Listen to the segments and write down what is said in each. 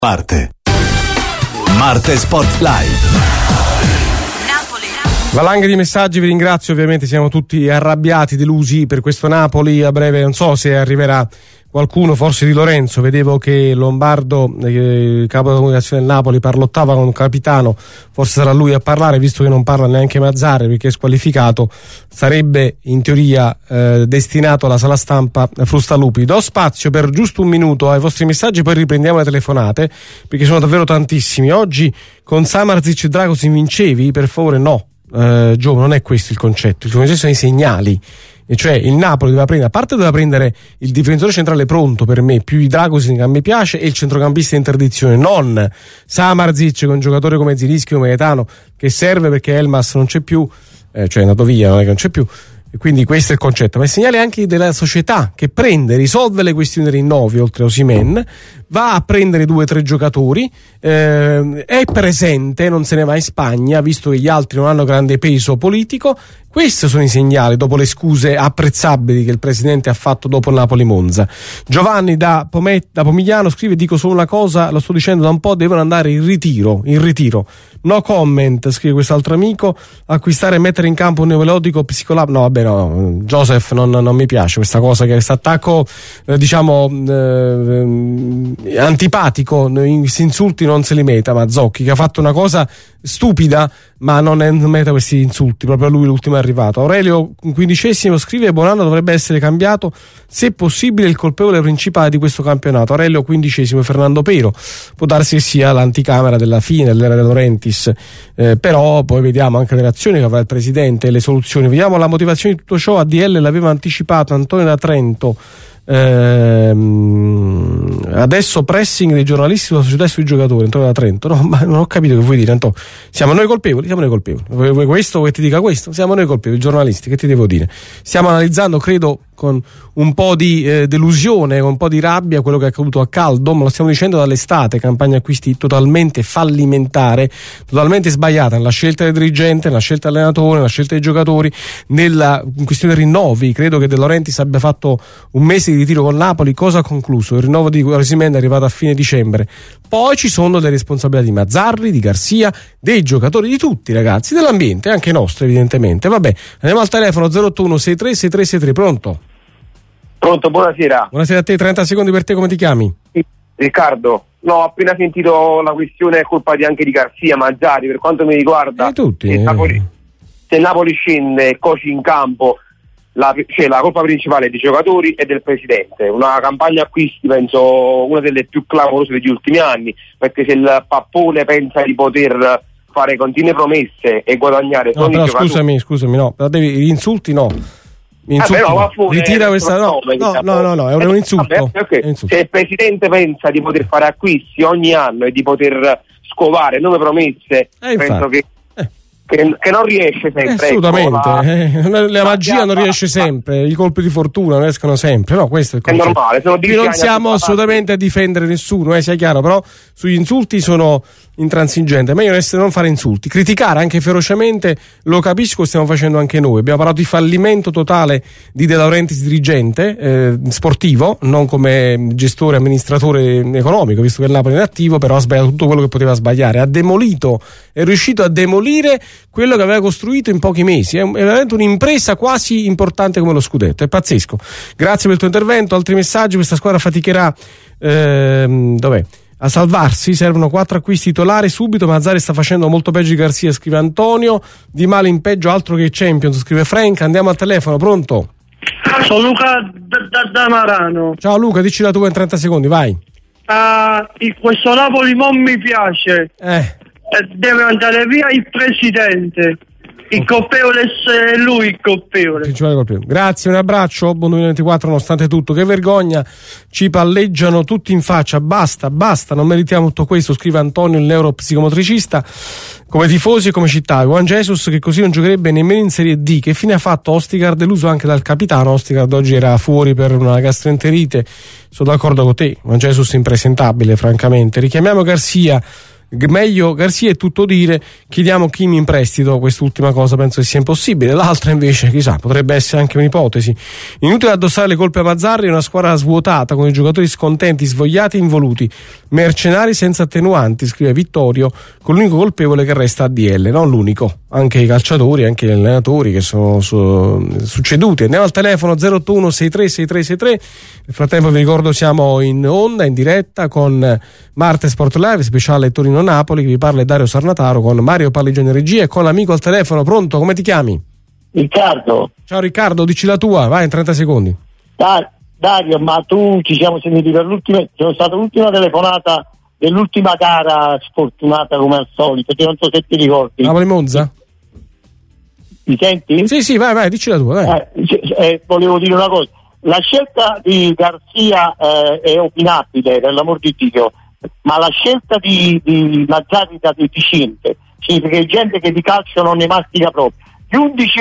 Parte. Marte Sport Live. Valanghe di messaggi, vi ringrazio, ovviamente siamo tutti arrabbiati, delusi per questo Napoli. A breve non so se arriverà qualcuno, forse di Lorenzo. Vedevo che Lombardo, capo della comunicazione del Napoli, parlottava con un capitano, forse sarà lui a parlare, visto che non parla neanche Mazzarri perché è squalificato. Sarebbe in teoria destinato alla sala stampa Frustalupi. Do spazio per giusto un minuto ai vostri messaggi, poi riprendiamo le telefonate perché sono davvero tantissimi. Oggi con Samardzic e Dragosin vincevi? Per favore no. Gio, non è questo il concetto. Il concetto sono i segnali, e cioè il Napoli doveva prendere, a parte doveva prendere il difensore centrale pronto, per me più i Dragosin che a me piace, e il centrocampista in interdizione, non Samardzic con un giocatore come Zielinski o Gaetano che serve perché Elmas non c'è più, cioè è andato via, non è che non c'è più, e quindi questo è il concetto. Ma il segnale anche della società che prende, risolve le questioni dei rinnovi oltre a Osimhen, va a prendere 2 o 3 giocatori, è presente, non se ne va in Spagna visto che gli altri non hanno grande peso politico. Questi sono i segnali dopo le scuse apprezzabili che il presidente ha fatto dopo Napoli-Monza. Giovanni da Pomigliano scrive: dico solo una cosa, lo sto dicendo da un po', devono andare in ritiro. No comment, scrive quest'altro amico. Acquistare e mettere in campo un neolodico psicologico, no vabbè, no, Joseph, non mi piace questa cosa, che questo attacco antipatico, questi insulti non se li meta Mazzocchi, che ha fatto una cosa stupida, ma non meta questi insulti, proprio lui l'ultimo è arrivato. Aurelio, 15° scrive: Bonanno dovrebbe essere cambiato, se possibile il colpevole principale di questo campionato. Aurelio, 15°, Fernando Pero, può darsi che sia l'anticamera della fine dell'era De Laurentiis, però poi vediamo anche le reazioni che avrà il presidente e le soluzioni. Vediamo la motivazione di tutto ciò. ADL l'aveva anticipato Antonio da Trento. Adesso pressing dei giornalisti sulla società e sui giocatori. Antonio da Trento, no, ma non ho capito che vuoi dire, Antonio. Siamo noi colpevoli? Vuoi questo, che ti dica questo? Siamo noi colpevoli, i giornalisti, che ti devo dire? Stiamo analizzando, credo, con un po' di delusione, con un po' di rabbia, quello che è accaduto a Caldo, ma lo stiamo dicendo dall'estate. Campagna acquisti totalmente fallimentare, totalmente sbagliata nella scelta del dirigente, nella scelta dell'allenatore, nella scelta dei giocatori, in questione dei rinnovi. Credo che De Laurentiis abbia fatto un mese di ritiro con Napoli. Cosa ha concluso? Il rinnovo di Osimhen è arrivato a fine dicembre. Poi ci sono le responsabilità di Mazzarri, di Garcia, dei giocatori, di tutti, ragazzi, dell'ambiente, anche nostro evidentemente. Vabbè, andiamo al telefono 081 63 63. Pronto? Pronto, buonasera. Buonasera a te, 30 secondi per te, come ti chiami? Sì, Riccardo. No, ho appena sentito la questione, è colpa anche di Garcia, Mazzarri. Per quanto mi riguarda, tutti, se il Napoli scende e coci in campo, la colpa principale è dei giocatori e del presidente. Una campagna acquisti, penso, una delle più clamorose degli ultimi anni, perché se il Pappone pensa di poter fare continue promesse e guadagnare solo i giocatori... Scusami, no, gli insulti no. Ritira questa, no, è un insulto. Vabbè, okay. Se il presidente pensa di poter fare acquisti ogni anno e di poter scovare nuove promesse, penso che non riesce sempre. Assolutamente, la magia non riesce sempre, i colpi di fortuna non escono sempre, no, questo è il concetto. Normale. Qui non siamo assolutamente a difendere nessuno, sia chiaro, però sugli insulti sono intransigente, meglio non fare insulti. Criticare anche ferocemente, lo capisco, stiamo facendo anche noi. Abbiamo parlato di fallimento totale di De Laurentiis dirigente sportivo, non come gestore, amministratore economico, visto che il Napoli è attivo, però ha sbagliato tutto quello che poteva sbagliare, è riuscito a demolire quello che aveva costruito in pochi mesi. È veramente un'impresa quasi importante come lo scudetto, è pazzesco. Grazie per il tuo intervento. Altri messaggi? Questa squadra faticherà a salvarsi, servono 4 acquisti titolari subito. Mazzarri sta facendo molto peggio di Garcia, scrive Antonio. Di male in peggio, altro che Champions, scrive Frank. Andiamo al telefono, pronto? Sono Luca da Marano. Ciao Luca, dici la tua in 30 secondi, vai. Questo Napoli non mi piace. Deve andare via il presidente. Il colpevole è lui il colpevole. Grazie, un abbraccio, buon 2024 nonostante tutto. Che vergogna, ci palleggiano tutti in faccia, basta, non meritiamo tutto questo, scrive Antonio, il neuropsicomotricista. Come tifosi e come città, Juan Jesus che così non giocherebbe nemmeno in Serie D. Che fine ha fatto Ostigard, deluso anche dal capitano. Ostigard oggi era fuori per una gastroenterite, sono d'accordo con te, Juan Jesus impresentabile francamente. Richiamiamo Garcia. meglio Garcia è tutto dire, chiediamo Kim in prestito. Quest'ultima cosa penso che sia impossibile, l'altra invece chissà, potrebbe essere anche un'ipotesi. Inutile addossare le colpe a Mazzarri, una squadra svuotata con i giocatori scontenti, svogliati e involuti, mercenari senza attenuanti, scrive Vittorio, con l'unico colpevole che resta ADL, non l'unico, anche i calciatori, anche gli allenatori che sono succeduti. Andiamo al telefono 081 636363. Nel frattempo vi ricordo siamo in onda, in diretta con Marte Sport Live, speciale Torino-Napoli, che vi parla è Dario Sarnataro con Mario Palligioni in regia e con l'amico al telefono. Pronto, come ti chiami? Riccardo. Ciao Riccardo, dici la tua, vai in 30 secondi. Dario, ma tu ci siamo sentiti per sono stata l'ultima telefonata dell'ultima gara sfortunata come al solito, che non so se ti ricordi. Napoli-Monza? Mi senti? Sì, vai, dici la tua, dai. Volevo dire una cosa. La scelta di Garcia è opinabile, per l'amor di Dio, ma la scelta di Mazzarri da deficiente significa che gente che di calcio non ne mastica proprio. Gli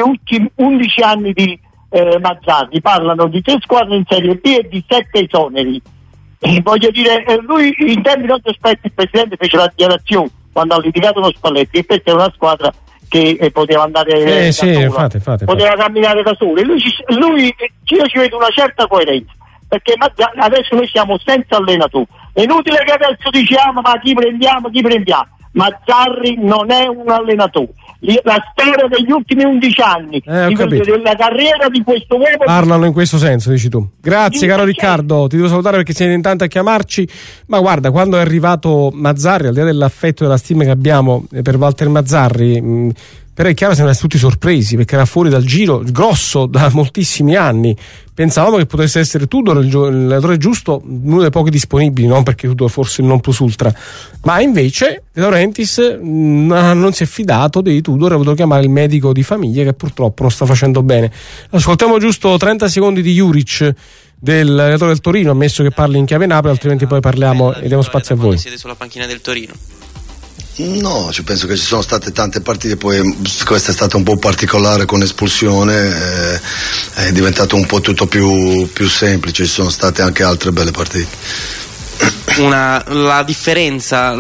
11 anni di Mazzarri parlano di 3 squadre in Serie B e di 7 esoneri. Voglio dire, lui in tempi non sospetti il presidente fece la dichiarazione quando ha litigato con Spalletti che questa è una squadra che poteva andare da sola, infatti. Poteva camminare da solo. Lui io ci vedo una certa coerenza, perché adesso noi siamo senza allenatori. È inutile che adesso diciamo ma chi prendiamo. Mazzarri non è un allenatore. La storia degli ultimi 11 anni della carriera di questo uomo parlano in questo senso, dici tu. Grazie caro Riccardo, ti devo salutare perché siete in tanti a chiamarci, ma guarda, quando è arrivato Mazzarri, al di là dell'affetto e della stima che abbiamo per Walter Mazzarri, però è chiaro siamo tutti sorpresi perché era fuori dal giro grosso da moltissimi anni. Pensavamo che potesse essere Tudor l'allenatore giusto, uno dei pochi disponibili, non perché Tudor fosse il non plus ultra, ma invece De Laurentiis non si è fidato di Tudor, ha voluto chiamare il medico di famiglia che purtroppo non sta facendo bene. Ascoltiamo giusto 30 secondi di Juric, dell'allenatore del Torino, ammesso che parli in chiave Napoli, altrimenti poi parliamo e diamo spazio a voi. Siete sulla panchina del Torino? No, penso che ci sono state tante partite, poi questa è stata un po' particolare con espulsione, è diventato un po' tutto più semplice, ci sono state anche altre belle partite. La differenza,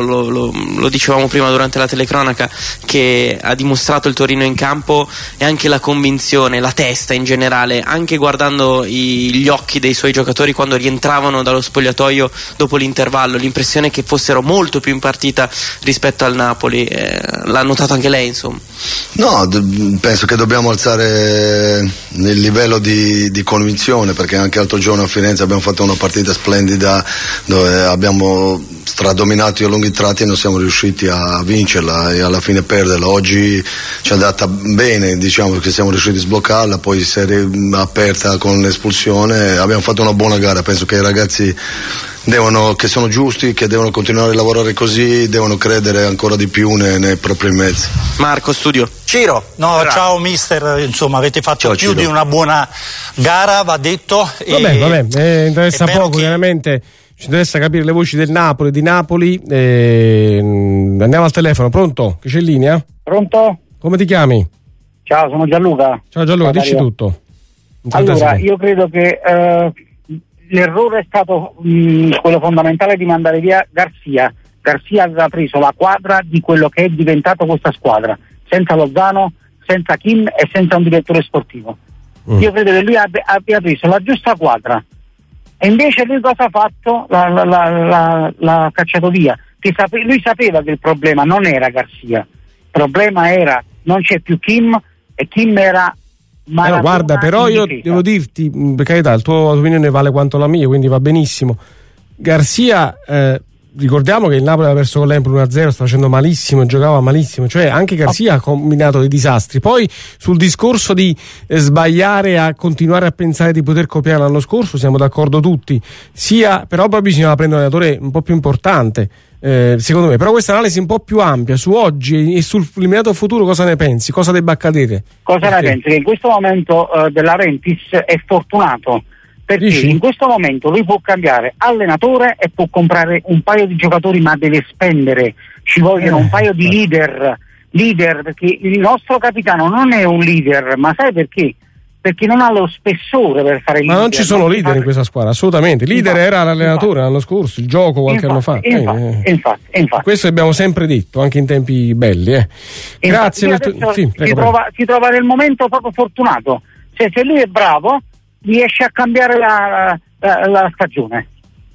lo dicevamo prima durante la telecronaca, che ha dimostrato il Torino in campo è anche la convinzione, la testa in generale, anche guardando gli occhi dei suoi giocatori quando rientravano dallo spogliatoio dopo l'intervallo, l'impressione che fossero molto più in partita rispetto al Napoli. L'ha notato anche lei, insomma? No, penso che dobbiamo alzare il livello di convinzione, perché anche l'altro giorno a Firenze abbiamo fatto una partita splendida dove abbiamo stradominato a lunghi tratti e non siamo riusciti a vincerla e alla fine perderla. Oggi ci è andata bene, diciamo, che siamo riusciti a sbloccarla, poi serie aperta con l'espulsione, abbiamo fatto una buona gara. Penso che i ragazzi che sono giusti, che devono continuare a lavorare così, devono credere ancora di più nei propri mezzi. Marco, studio. Ciro, ciao mister, insomma avete fatto più Ciro. Di una buona gara, va detto. Vabbè, interessa poco, chiaramente ci interessa capire le voci del Napoli, di Napoli. Andiamo al telefono, pronto? Che c'è in linea? Pronto? Come ti chiami? Ciao, sono Gianluca. Ciao Gianluca, dici tutto. Allora, io credo che l'errore è stato quello fondamentale di mandare via Garcia. Garcia aveva preso la quadra di quello che è diventato questa squadra, senza Lozano, senza Kim e senza un direttore sportivo. Io credo che lui abbia preso la giusta quadra e invece lui cosa ha fatto? L'ha cacciato via. Lui sapeva che il problema non era Garcia, il problema era non c'è più Kim e Kim era guarda, però io devo dirti, per carità, la tua opinione vale quanto la mia, quindi va benissimo. Garcia, ricordiamo che il Napoli aveva perso con l'Empoli 1-0, sta facendo malissimo, giocava malissimo, cioè anche Garcia ha combinato dei disastri. Poi sul discorso di sbagliare a continuare a pensare di poter copiare l'anno scorso siamo d'accordo tutti, però poi bisognava prendere un allenatore un po' più importante, secondo me. Però questa analisi un po' più ampia su oggi e sul immediato futuro, cosa ne pensi? Cosa debba accadere? Cosa ne pensi? Che in questo momento De Laurentiis è fortunato, perché in questo momento lui può cambiare allenatore e può comprare un paio di giocatori, ma deve spendere, ci vogliono un paio di leader, perché il nostro capitano non è un leader, ma sai perché? perché non ha lo spessore per fare ma non ci sono leader in questa squadra, assolutamente. Leader era l'allenatore l'anno scorso, il gioco qualche anno fa. Infatti. Questo abbiamo sempre detto, anche in tempi belli. Grazie. Si trova nel momento proprio fortunato. Se lui è bravo, riesce a cambiare la stagione.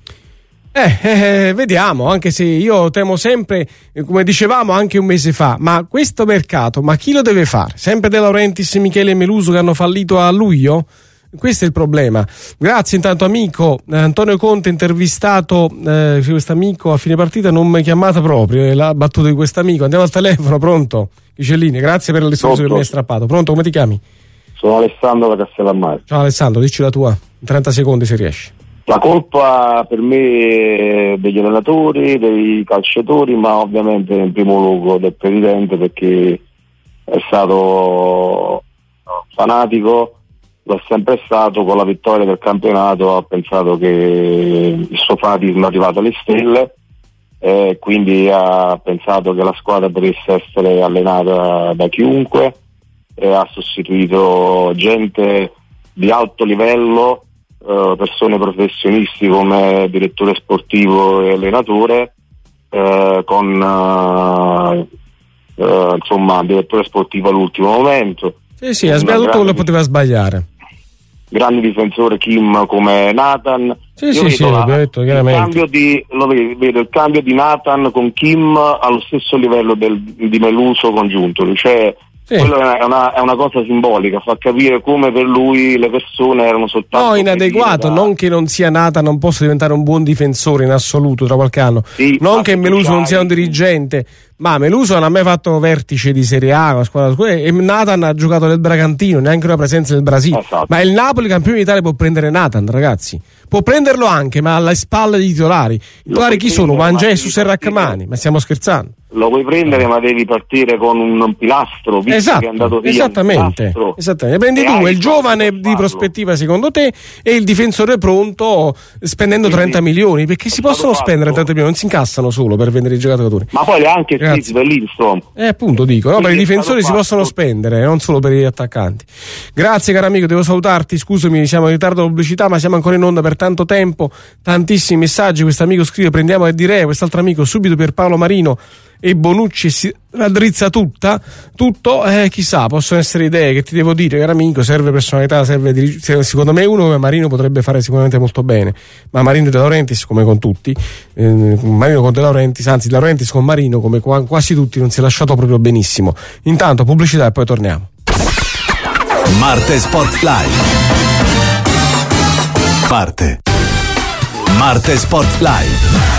Vediamo, anche se io temo sempre, come dicevamo anche un mese fa, ma questo mercato, ma chi lo deve fare? Sempre De Laurentiis, Michele e Meluso che hanno fallito a luglio? Questo è il problema. Grazie intanto amico. Antonio Conte intervistato quest'amico a fine partita, non mi chiamata proprio, la battuta di quest'amico. Andiamo al telefono, pronto? Cicellini, grazie per le risposte che mi hai strappato. Pronto, come ti chiami? Sono Alessandro da Castellammare. Ciao Alessandro, dici la tua in 30 secondi se riesci. La colpa per me è degli allenatori, dei calciatori, ma ovviamente in primo luogo del presidente, perché è stato fanatico, lo è sempre stato. Con la vittoria del campionato ha pensato che il suo fanatismo è arrivato alle stelle, e quindi ha pensato che la squadra potesse essere allenata da chiunque, e ha sostituito gente di alto livello, persone professionisti come direttore sportivo e allenatore, con insomma direttore sportivo all'ultimo momento. Sì, ha sbagliato tutto quello che poteva sbagliare. Grande difensore Kim come Nathan. Detto chiaramente. Vedo il cambio di Nathan con Kim allo stesso livello di Meluso congiunto, cioè quello è una cosa simbolica, fa capire come per lui le persone erano soltanto inadeguato, non che non sia Nathan non possa diventare un buon difensore in assoluto tra qualche anno, non che Meluso non sia un dirigente, ma Meluso non ha mai fatto vertice di Serie A con la squadra, e Nathan ha giocato nel Bragantino, neanche una presenza nel Brasile. Ma il Napoli campione d'Italia può prendere Nathan, ragazzi, può prenderlo anche, ma alle spalle dei titolari. I titolari chi sono? Juan Jesus e Rachmani, ma stiamo scherzando? Lo puoi prendere, ma devi partire con un pilastro, visto che è andato via. Esattamente. Prendi due, il giovane di prospettiva secondo te e il difensore pronto, spendendo 30 milioni, perché si possono spendere 30 milioni, non si incassano solo per vendere i giocatori. Ma poi anche per l'Instrom. Appunto dico, no? Per i difensori si possono spendere, non solo per gli attaccanti. Grazie caro amico, devo salutarti, scusami, siamo in ritardo alla pubblicità, ma siamo ancora in onda per tanto tempo, tantissimi messaggi. Questo amico scrive: prendiamo e direi, quest'altro amico subito per Paolo Marino e Bonucci si raddrizza tutto, chissà, possono essere idee, che ti devo dire caro amico, serve personalità, secondo me uno come Marino potrebbe fare sicuramente molto bene, ma Marino De Laurentiis come con tutti, Marino con De Laurentiis, anzi De Laurentiis con Marino come quasi tutti non si è lasciato proprio benissimo. Intanto pubblicità e poi torniamo. Marte Sport Live Marte Sport Live.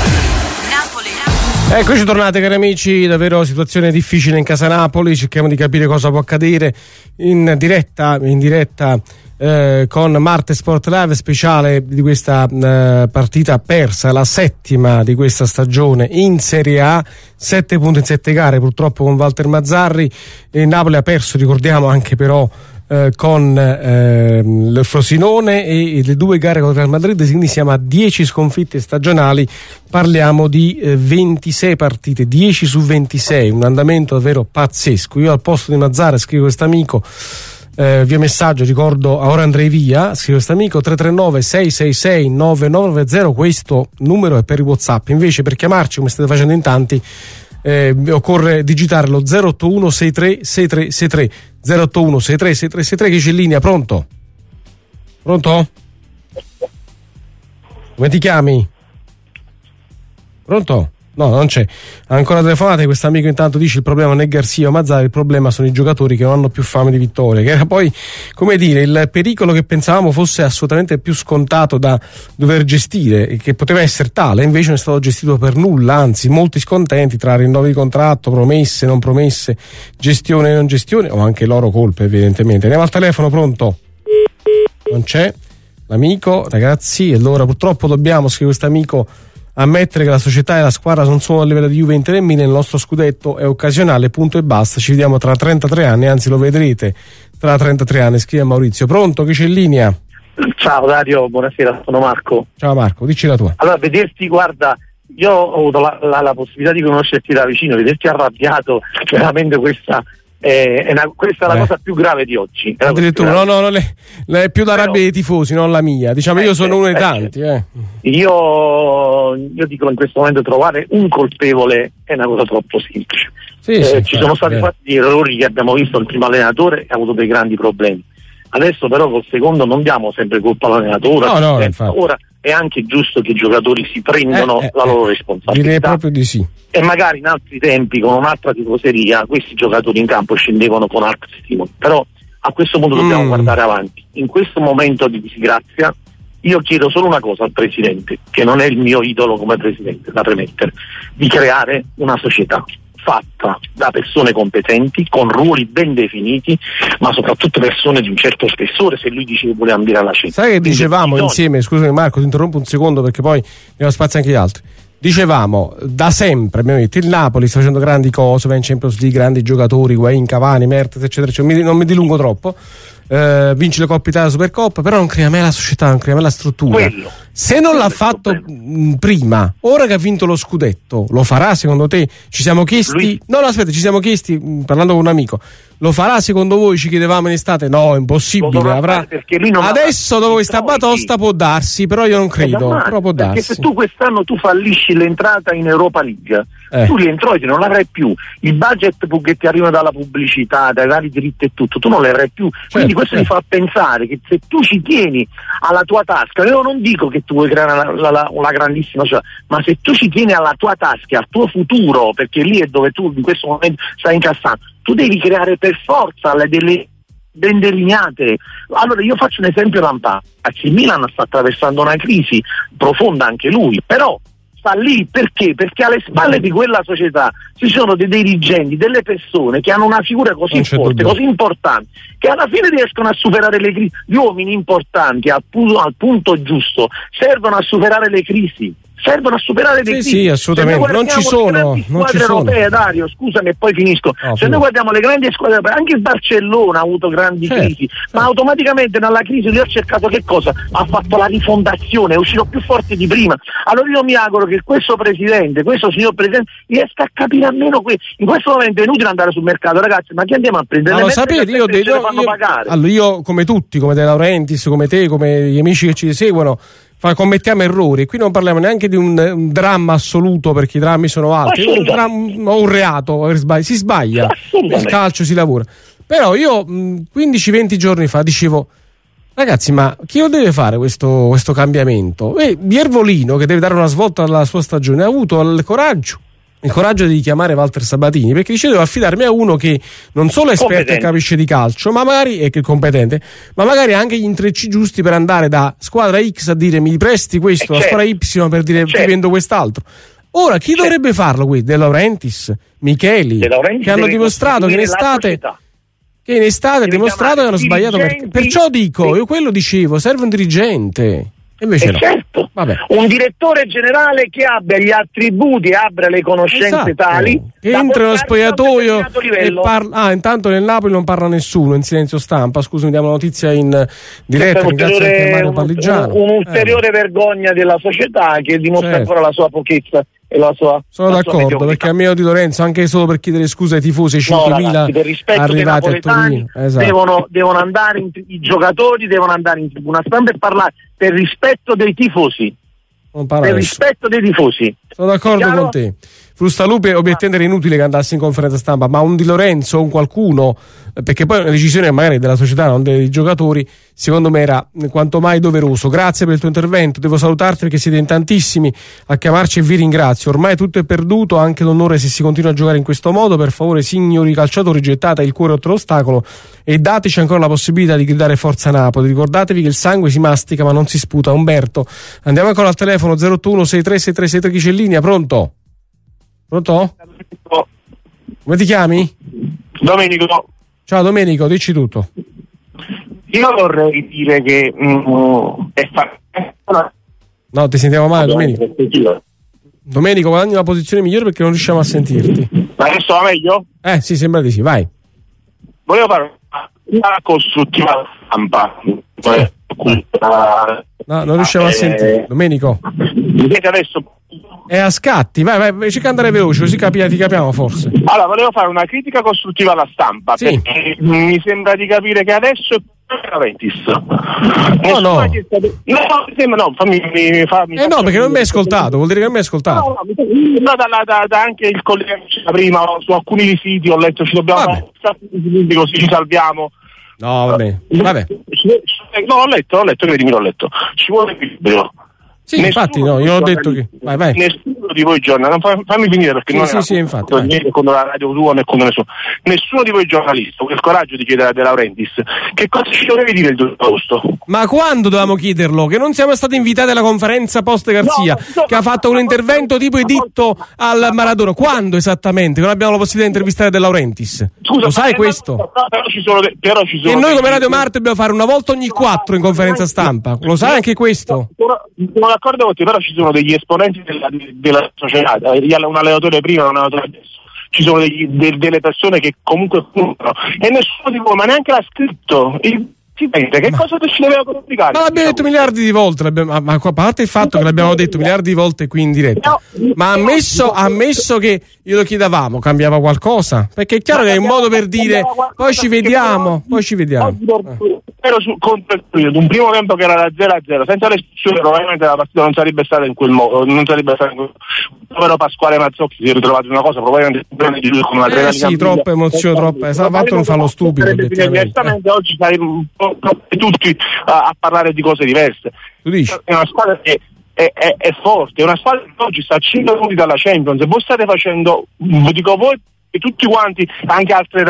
Eccoci tornate cari amici, davvero situazione difficile in casa Napoli, cerchiamo di capire cosa può accadere in diretta con Marte Sport Live, speciale di questa partita persa, la settima di questa stagione in Serie A, 7 punti in 7 gare purtroppo con Walter Mazzarri, e Napoli ha perso, ricordiamo anche però con il Frosinone e le 2 gare contro il Madrid, quindi siamo a 10 sconfitte stagionali, parliamo di 26 partite, 10 su 26, un andamento davvero pazzesco. Io al posto di Mazzarri scrivo quest'amico via messaggio, ricordo a ora andrei via, scrive quest'amico 339 666 9990, questo numero è per i WhatsApp, invece per chiamarci come state facendo in tanti occorre digitare lo 081 63 6363 081 63 6363. Chi c'è in linea? Pronto? Come ti chiami? Pronto? No, non c'è. Ancora telefonate, quest'amico intanto dice il problema non è Garcia o Mazzarri, il problema sono i giocatori che non hanno più fame di vittoria, che era poi, come dire, il pericolo che pensavamo fosse assolutamente più scontato da dover gestire e che poteva essere tale, invece non è stato gestito per nulla, anzi molti scontenti tra rinnovi di contratto, promesse, non promesse, gestione e non gestione, o anche loro colpe evidentemente. Andiamo al telefono, pronto? Non c'è l'amico, ragazzi, e allora purtroppo dobbiamo, scrive quest'amico, ammettere che la società e la squadra non sono a livello di Juve, Inter e Milan, il nostro scudetto è occasionale, punto e basta, ci vediamo tra 33 anni, anzi lo vedrete tra 33 anni, scrive Maurizio. Pronto, chi c'è in linea? Ciao Dario, buonasera, sono Marco. Ciao Marco, dici la tua. Allora, vederti, guarda, io ho avuto la possibilità di conoscerti da vicino, vederti arrabbiato, veramente questa Questa è la cosa più grave di oggi. Addirittura, non è più la rabbia dei tifosi, non la mia. Diciamo, io sono uno dei tanti. Io dico, in questo momento trovare un colpevole è una cosa troppo semplice. Ci sono stati fatti errori che abbiamo visto. Il primo allenatore ha avuto dei grandi problemi. Adesso però col secondo non diamo sempre colpa all'allenatore. Ora è anche giusto che i giocatori si prendano la loro responsabilità. Direi proprio di sì. E magari in altri tempi, con un'altra tifoseria, questi giocatori in campo scendevano con altri stimoli. Però a questo punto dobbiamo guardare avanti. In questo momento di disgrazia io chiedo solo una cosa al Presidente, che non è il mio idolo come Presidente, da premettere, di creare una società fatta da persone competenti, con ruoli ben definiti, ma soprattutto persone di un certo spessore, se lui dice che vuole ambire alla scelta. Sai che dicevamo insieme, scusami Marco, ti interrompo un secondo perché poi ne ho spazio anche gli altri. Dicevamo, da sempre abbiamo detto, il Napoli sta facendo grandi cose, va in Champions League, grandi giocatori, Higuaín, Cavani, Mertens, eccetera, eccetera. Non mi dilungo troppo. Vince le Coppa Italia, la Supercoppa, però non crea mai la società, non crea mai la struttura. Se non l'ha fatto prima, ora che ha vinto lo scudetto, lo farà secondo te? Ci siamo chiesti, ci siamo chiesti, parlando con un amico, lo farà secondo voi? Ci chiedevamo in estate, no, è impossibile, avrà. Adesso dopo questa batosta può darsi, però io non credo, però può darsi. Perché se tu quest'anno tu fallisci l'entrata in Europa League, tu gli introiti non l'avrai più, il budget che ti arriva dalla pubblicità, dai vari diritti e tutto, tu non l'avrai più, quindi questo ti fa pensare che se tu ci tieni alla tua tasca, io non dico che tu vuoi creare una grandissima società, ma se tu ci tieni alla tua tasca, al tuo futuro, perché lì è dove tu in questo momento stai incassando, tu devi creare per forza delle ben delineate. Allora io faccio un esempio lampante, il Milan sta attraversando una crisi profonda anche lui, però sta lì perché alle spalle di quella società ci sono dei dirigenti, delle persone che hanno una figura così forte, così importante, che alla fine riescono a superare le crisi. Gli uomini importanti al punto giusto servono a superare le crisi. Sì, assolutamente. Non ci sono squadre europee, Dario, scusami e poi finisco. Se noi guardiamo le grandi squadre europee, anche il Barcellona ha avuto grandi crisi, ma automaticamente nella crisi lui ha cercato che cosa? Ha fatto la rifondazione, è uscito più forte di prima. Allora io mi auguro che questo signor Presidente riesca a capire almeno in questo momento è inutile andare sul mercato, ragazzi, ma chi andiamo a prendere? Allora, sapete, io come tutti, come De Laurentiis, come te, come gli amici che ci seguono, commettiamo errori. Qui non parliamo neanche di un dramma assoluto, perché i drammi sono altri, un reato, si sbaglia, nel calcio si lavora. Però io 15-20 giorni fa dicevo, ragazzi, ma chi lo deve fare questo cambiamento? Biervolino, che deve dare una svolta alla sua stagione, ha avuto il coraggio di chiamare Walter Sabatini, perché dice devo affidarmi a uno che non solo è esperto e capisce di calcio, ma magari è competente, ma magari ha anche gli intrecci giusti per andare da squadra X a dire mi presti questo, la squadra Y per dire ti vendo quest'altro. Ora chi dovrebbe farlo qui? De Laurentiis, Micheli, che hanno dimostrato che in estate ha dimostrato che hanno sbagliato. Perciò dico, io quello dicevo, serve un dirigente. Invece no. Certo, un direttore generale che abbia gli attributi, abbia le conoscenze tali che entra nello spogliatoio e parla. Intanto nel Napoli non parla nessuno, in silenzio stampa. Scusami, diamo la notizia in diretta. Ringrazio anche Mario Parligiano. Un'ulteriore vergogna della società che dimostra ancora la sua pochezza e la sua. Sono d'accordo, perché a meno di Lorenzo, anche solo per chiedere scusa ai tifosi, 5.000 arrivati a Torino, devono andare i giocatori devono andare in tribuna stampa e parlare per rispetto dei tifosi. Rispetto dei tifosi. Sono d'accordo con te. Frustalupi obiettivamente era inutile che andassi in conferenza stampa, ma un Di Lorenzo, un qualcuno, perché poi è una decisione magari della società, non dei giocatori, secondo me era quanto mai doveroso. Grazie per il tuo intervento, devo salutarti perché siete in tantissimi a chiamarci e vi ringrazio. Ormai tutto è perduto, anche l'onore se si continua a giocare in questo modo. Per favore, signori calciatori, gettate il cuore oltre l'ostacolo e dateci ancora la possibilità di gridare forza Napoli. Ricordatevi che il sangue si mastica ma non si sputa. Umberto, andiamo ancora al telefono 081 63 63 chi c'è in linea. Pronto? Come ti chiami? Domenico. Ciao Domenico, dici tutto. Io vorrei dire che no, ti sentiamo male, Domenico. Domenico, guadagni una posizione migliore perché non riusciamo a sentirti. Ma adesso va meglio? Sì, sembra di sì, vai. Volevo fare una costruttiva stampa. No, non riusciamo a sentire. Domenico. Mi siete adesso? È a scatti, vai, cerca di andare veloce, così ti capiamo forse. Allora, volevo fare una critica costruttiva alla stampa, perché mi sembra di capire che adesso è Laurentiis. No, fammi no, perché non mi hai ascoltato, vuol dire che non mi hai ascoltato. No, da anche il collega che c'era prima, su alcuni siti ho letto ci dobbiamo così ci salviamo. No, vabbè. No, l'ho letto, credimi, l'ho letto. Ci vuole equilibrio. Sì, infatti, io ho detto che. Vai. Nessuno di voi giornalisti, fammi finire perché non è infatti, né contro la Radio 2 né contro nessuno di voi giornalisti ha il coraggio di chiedere a De Laurentiis che cosa ci dovevi dire il 2 agosto. Ma quando dovevamo chiederlo? Che non siamo stati invitati alla conferenza post Garzia, che ha fatto un intervento tipo editto al Maradona. Quando esattamente? Non abbiamo la possibilità di intervistare De Laurentiis. Scusa, lo sai questo? Però ci sono e noi come Radio Marte dobbiamo fare una volta ogni 4 in conferenza stampa. Lo sai anche questo? Sono d'accordo con te, però ci sono degli esponenti della società, un allenatore prima e un allenatore adesso. Ci sono delle persone che comunque puntano e nessuno di voi, ma neanche l'ha scritto. Che cosa ci doveva comunicare? Ma l'abbiamo detto miliardi di volte, ma a parte il fatto che l'abbiamo detto miliardi di volte qui in diretta, ma ammesso che glielo chiedavamo, cambiava qualcosa? Perché è chiaro che è un modo per dire poi ci vediamo. Ero contro un primo tempo che era da 0-0, senza l'espulsione probabilmente la partita non sarebbe stata in quel modo, non sarebbe stata in quel modo. Però Pasquale Mazzocchi si è ritrovato in una cosa probabilmente di lui con una troppa emozione, troppa, fatto non fa lo stupido. Diversamente oggi saremmo tutti a parlare di cose diverse. Tu dici? È una squadra che è forte, è una squadra che oggi sta a 5 punti dalla Champions e voi state facendo, dico voi e tutti quanti, anche altre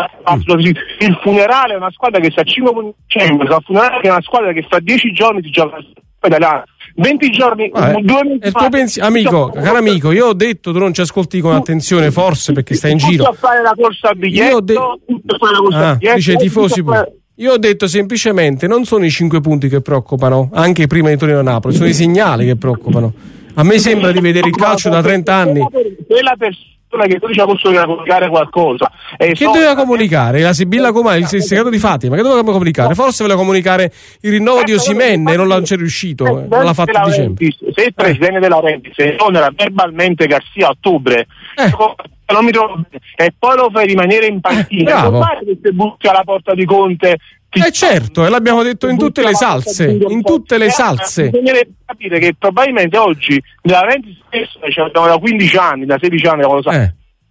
il funerale è una squadra che sta a 5 punti dalla Champions, il funerale che è una squadra che fra 10 giorni si gioca italiana. 20 giorni, 2 mesi amico, caro amico, io ho detto tu non ci ascolti con attenzione, forse perché stai in giro. A fare la corsa al biglietto, dice i tifosi pure. Io ho detto semplicemente non sono i 5 punti che preoccupano, anche prima di Torino-Napoli, sono i segnali che preoccupano. A me sembra di vedere il calcio da 30 anni. Quella persona che tu ci ha potuto comunicare qualcosa. Che doveva comunicare? La Sibilla Comari, il segreto di Fatima, che doveva comunicare? Forse voleva comunicare il rinnovo di Osimhen e non c'è riuscito, non l'ha fatto a dicembre. Se il presidente De Laurentiis esonera verbalmente Garzia a ottobre, non mi trovo bene, e poi lo fai rimanere in panchina, non fai che se butti alla porta di Conte. Certo, e l'abbiamo detto in tutte le salse, Bisogna capire che probabilmente oggi De Laurentiis stesso ci abbiamo da 15 anni, da 16 anni, non lo sa.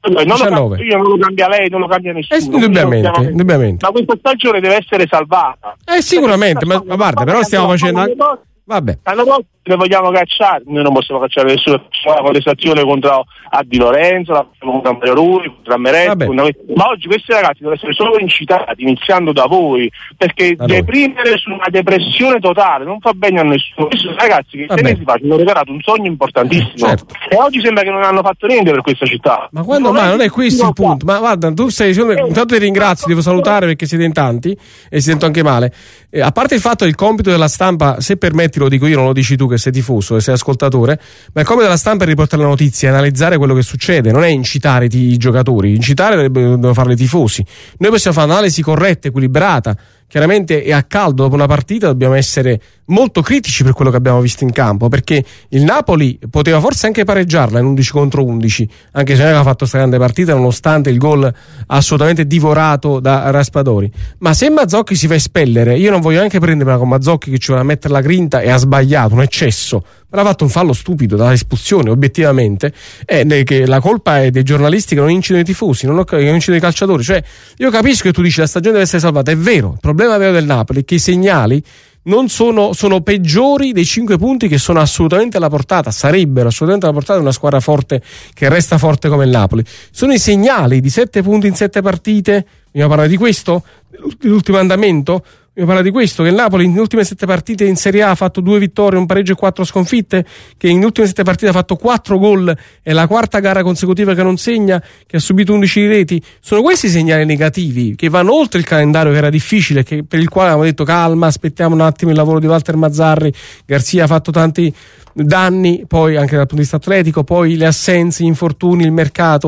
Io non lo cambia lei, non lo cambia nessuno. Indubbiamente. Ma questa stagione deve essere salvata. Sicuramente, ma guarda, però stiamo facendo. Vabbè. L'anno prossimo ne vogliamo cacciare, noi non possiamo cacciare nessuno, la contestazione contro Di Lorenzo, la contro Mario Rui, contro Ammeretti, ma oggi questi ragazzi devono essere solo incitati, iniziando da voi, perché deprimere su una depressione totale non fa bene a nessuno. Questi sono ragazzi che 6 mesi fa ci hanno regalato un sogno importantissimo, e oggi sembra che non hanno fatto niente per questa città. Ma quando non è questo il punto? Ma guarda, tu sei intanto ti ringrazio, devo salutare perché siete in tanti e si sento anche male. A parte il fatto che il compito della stampa, se permetti lo dico io, non lo dici tu che sei tifoso e sei ascoltatore, ma il compito della stampa è riportare la notizia, analizzare quello che succede, non è incitare i giocatori, incitare devono farlo i tifosi. Noi possiamo fare un'analisi corretta, equilibrata. Chiaramente è a caldo dopo una partita, dobbiamo essere molto critici per quello che abbiamo visto in campo, perché il Napoli poteva forse anche pareggiarla in 11 contro 11, anche se non aveva fatto questa grande partita nonostante il gol assolutamente divorato da Raspadori. Ma se Mazzocchi si fa espellere, io non voglio neanche prendermela con Mazzocchi che ci voleva mettere la grinta e ha sbagliato, un eccesso, ma ha fatto un fallo stupido dall'espulsione obiettivamente, che la colpa è dei giornalisti che non incidono i tifosi, che non incidono i calciatori. Cioè io capisco che tu dici la stagione deve essere salvata, è vero, il problema vero del Napoli è che i segnali non sono peggiori dei 5 punti che sono assolutamente alla portata, sarebbero assolutamente alla portata di una squadra forte che resta forte come il Napoli. Sono i segnali di 7 punti in 7 partite, vogliamo parlare di questo? L'ultimo andamento? Vogliamo parlare di questo, che il Napoli nelle ultime 7 partite in Serie A ha fatto 2 vittorie, un pareggio e 4 sconfitte, che nelle ultime 7 partite ha fatto 4 gol, è la quarta gara consecutiva che non segna, che ha subito 11 reti. Sono questi i segnali negativi che vanno oltre il calendario che era difficile, per il quale abbiamo detto calma, aspettiamo un attimo il lavoro di Walter Mazzarri. Garzia ha fatto tanti danni, poi anche dal punto di vista atletico, poi le assenze, gli infortuni, il mercato.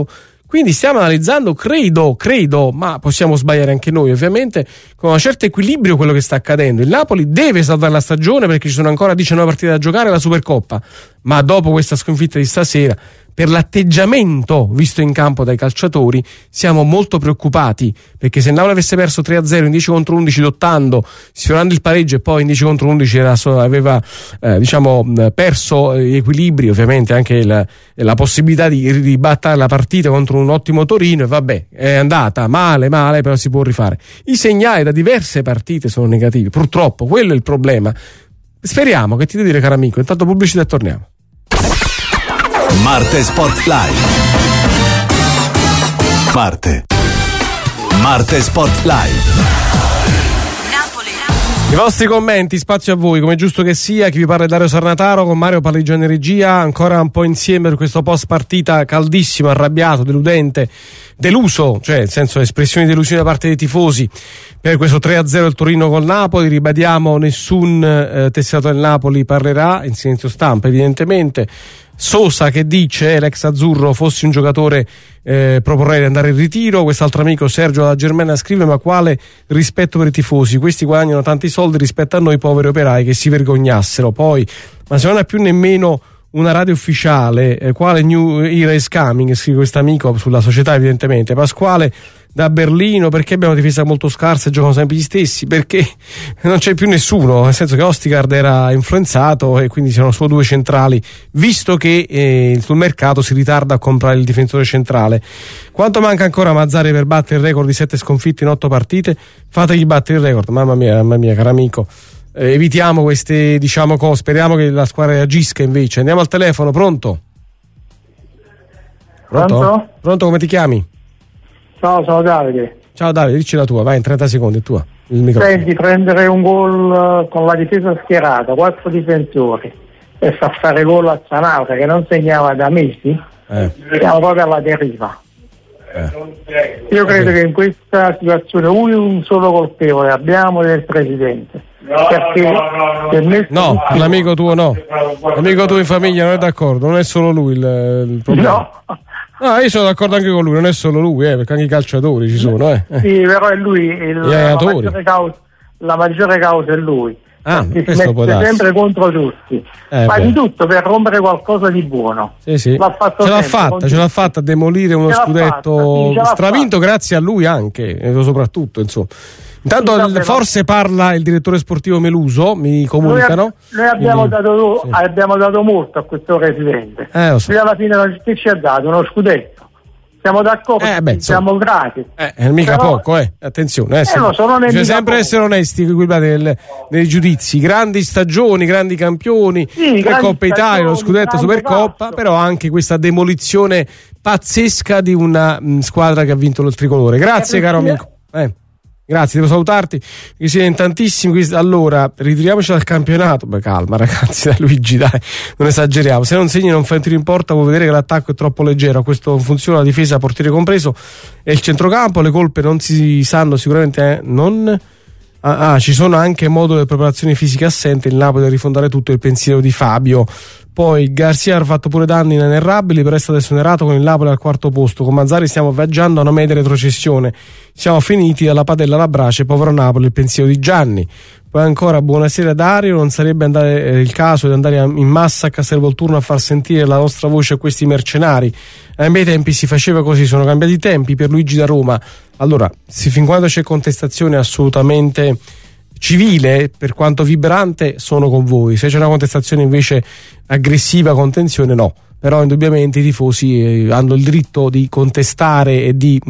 Quindi stiamo analizzando, credo, ma possiamo sbagliare anche noi ovviamente, con un certo equilibrio quello che sta accadendo. Il Napoli deve salvare la stagione perché ci sono ancora 19 partite da giocare e la Supercoppa, ma dopo questa sconfitta di stasera, per l'atteggiamento visto in campo dai calciatori, siamo molto preoccupati, perché se il Napoli avesse perso 3-0 in 10 contro 11 lottando, sfiorando il pareggio, e poi in 10 contro 11 aveva perso gli equilibri, ovviamente anche la possibilità di ribattare la partita contro un ottimo Torino, e vabbè, è andata male, però si può rifare. I segnali da diverse partite sono negativi, purtroppo quello è il problema. Speriamo, che ti devo dire, caro amico, intanto pubblicità e torniamo. Marte Sport Live. Marte Sport Live. I vostri commenti, spazio a voi, come giusto che sia. Chi vi parla è Dario Sarnataro, con Mario Parligione in regia, ancora un po' insieme per questo post partita caldissimo, arrabbiato, deludente, deluso, cioè nel senso espressioni di delusione da parte dei tifosi per questo 3-0 il Torino col Napoli. Ribadiamo, nessun testato del Napoli parlerà, in silenzio stampa evidentemente. Sosa che dice, l'ex azzurro, fossi un giocatore proporrei di andare in ritiro. Quest'altro amico Sergio da Germania scrive: ma quale rispetto per i tifosi, questi guadagnano tanti soldi rispetto a noi poveri operai che si vergognassero. Poi, ma se non è più nemmeno una radio ufficiale, quale new era is coming, scrive quest'amico sulla società evidentemente. Pasquale da Berlino: perché abbiamo difesa molto scarsa e giocano sempre gli stessi? Perché non c'è più nessuno, nel senso che Ostigard era influenzato e quindi c'erano solo 2 centrali, visto che sul mercato si ritarda a comprare il difensore centrale. Quanto manca ancora a Mazzarri per battere il record di 7 sconfitte in 8 partite? Fategli battere il record, mamma mia, caro amico. Evitiamo queste cose, speriamo che la squadra reagisca invece. Andiamo al telefono. Pronto? Pronto, come ti chiami? Ciao, sono Davide. Ciao Davide, dici la tua, vai, in 30 secondi, è tua. Il microfono. Senti, prendere un gol con la difesa schierata, 4 difensori, e fa fare gol a Zanauta che non segnava da mesi, siamo proprio alla deriva. Io credo che in questa situazione un solo colpevole abbiamo del presidente. No, l'amico tuo no. L'amico tuo in famiglia non è d'accordo, non è solo lui il problema. No, io sono d'accordo anche con lui, non è solo lui, perché anche i calciatori ci sono. Sì, però è lui la maggiore causa è lui. Si mette sempre contro tutti. Fa di tutto per rompere qualcosa di buono. Sì. Ce l'ha fatta a demolire uno scudetto stravinto grazie a lui anche, soprattutto, insomma. Intanto forse parla il direttore sportivo Meluso, mi comunicano. Noi abbiamo dato molto a questo presidente. Lui alla fine che ci ha dato uno scudetto. Siamo d'accordo, siamo grati. Mica poco, attenzione. Bisogna sempre essere onesti nei giudizi. Grandi stagioni, grandi campioni, Coppa Italia, lo scudetto, Supercoppa, però anche questa demolizione pazzesca di una squadra che ha vinto il tricolore. Grazie, caro amico. Grazie, devo salutarti, che siete in tantissimi. Allora, ritiriamoci dal campionato. Calma ragazzi, da Luigi, dai, non esageriamo. Se non segni non fai un tiro in porta, vuol vedere che l'attacco è troppo leggero. Questo non funziona, la difesa, portiere compreso, e il centrocampo. Le colpe non si sanno sicuramente, ci sono anche modo di preparazione fisica assente. Il Napoli deve rifondare tutto, il pensiero di Fabio. Poi Garcia ha fatto pure danni inerrabili, per essere esonerato con il Napoli al 4º posto. Con Mazzarri stiamo viaggiando a una media retrocessione, siamo finiti dalla padella alla brace, povero Napoli, il pensiero di Gianni. Poi ancora buonasera Dario, non sarebbe il caso di andare in massa a Castelvolturno a far sentire la nostra voce a questi mercenari? Ai miei tempi si faceva così, sono cambiati i tempi. Per Luigi da Roma. Allora, fin quando c'è contestazione assolutamente civile, per quanto vibrante, sono con voi. Se c'è una contestazione invece aggressiva, contenzione, no. Però indubbiamente i tifosi hanno il diritto di contestare e di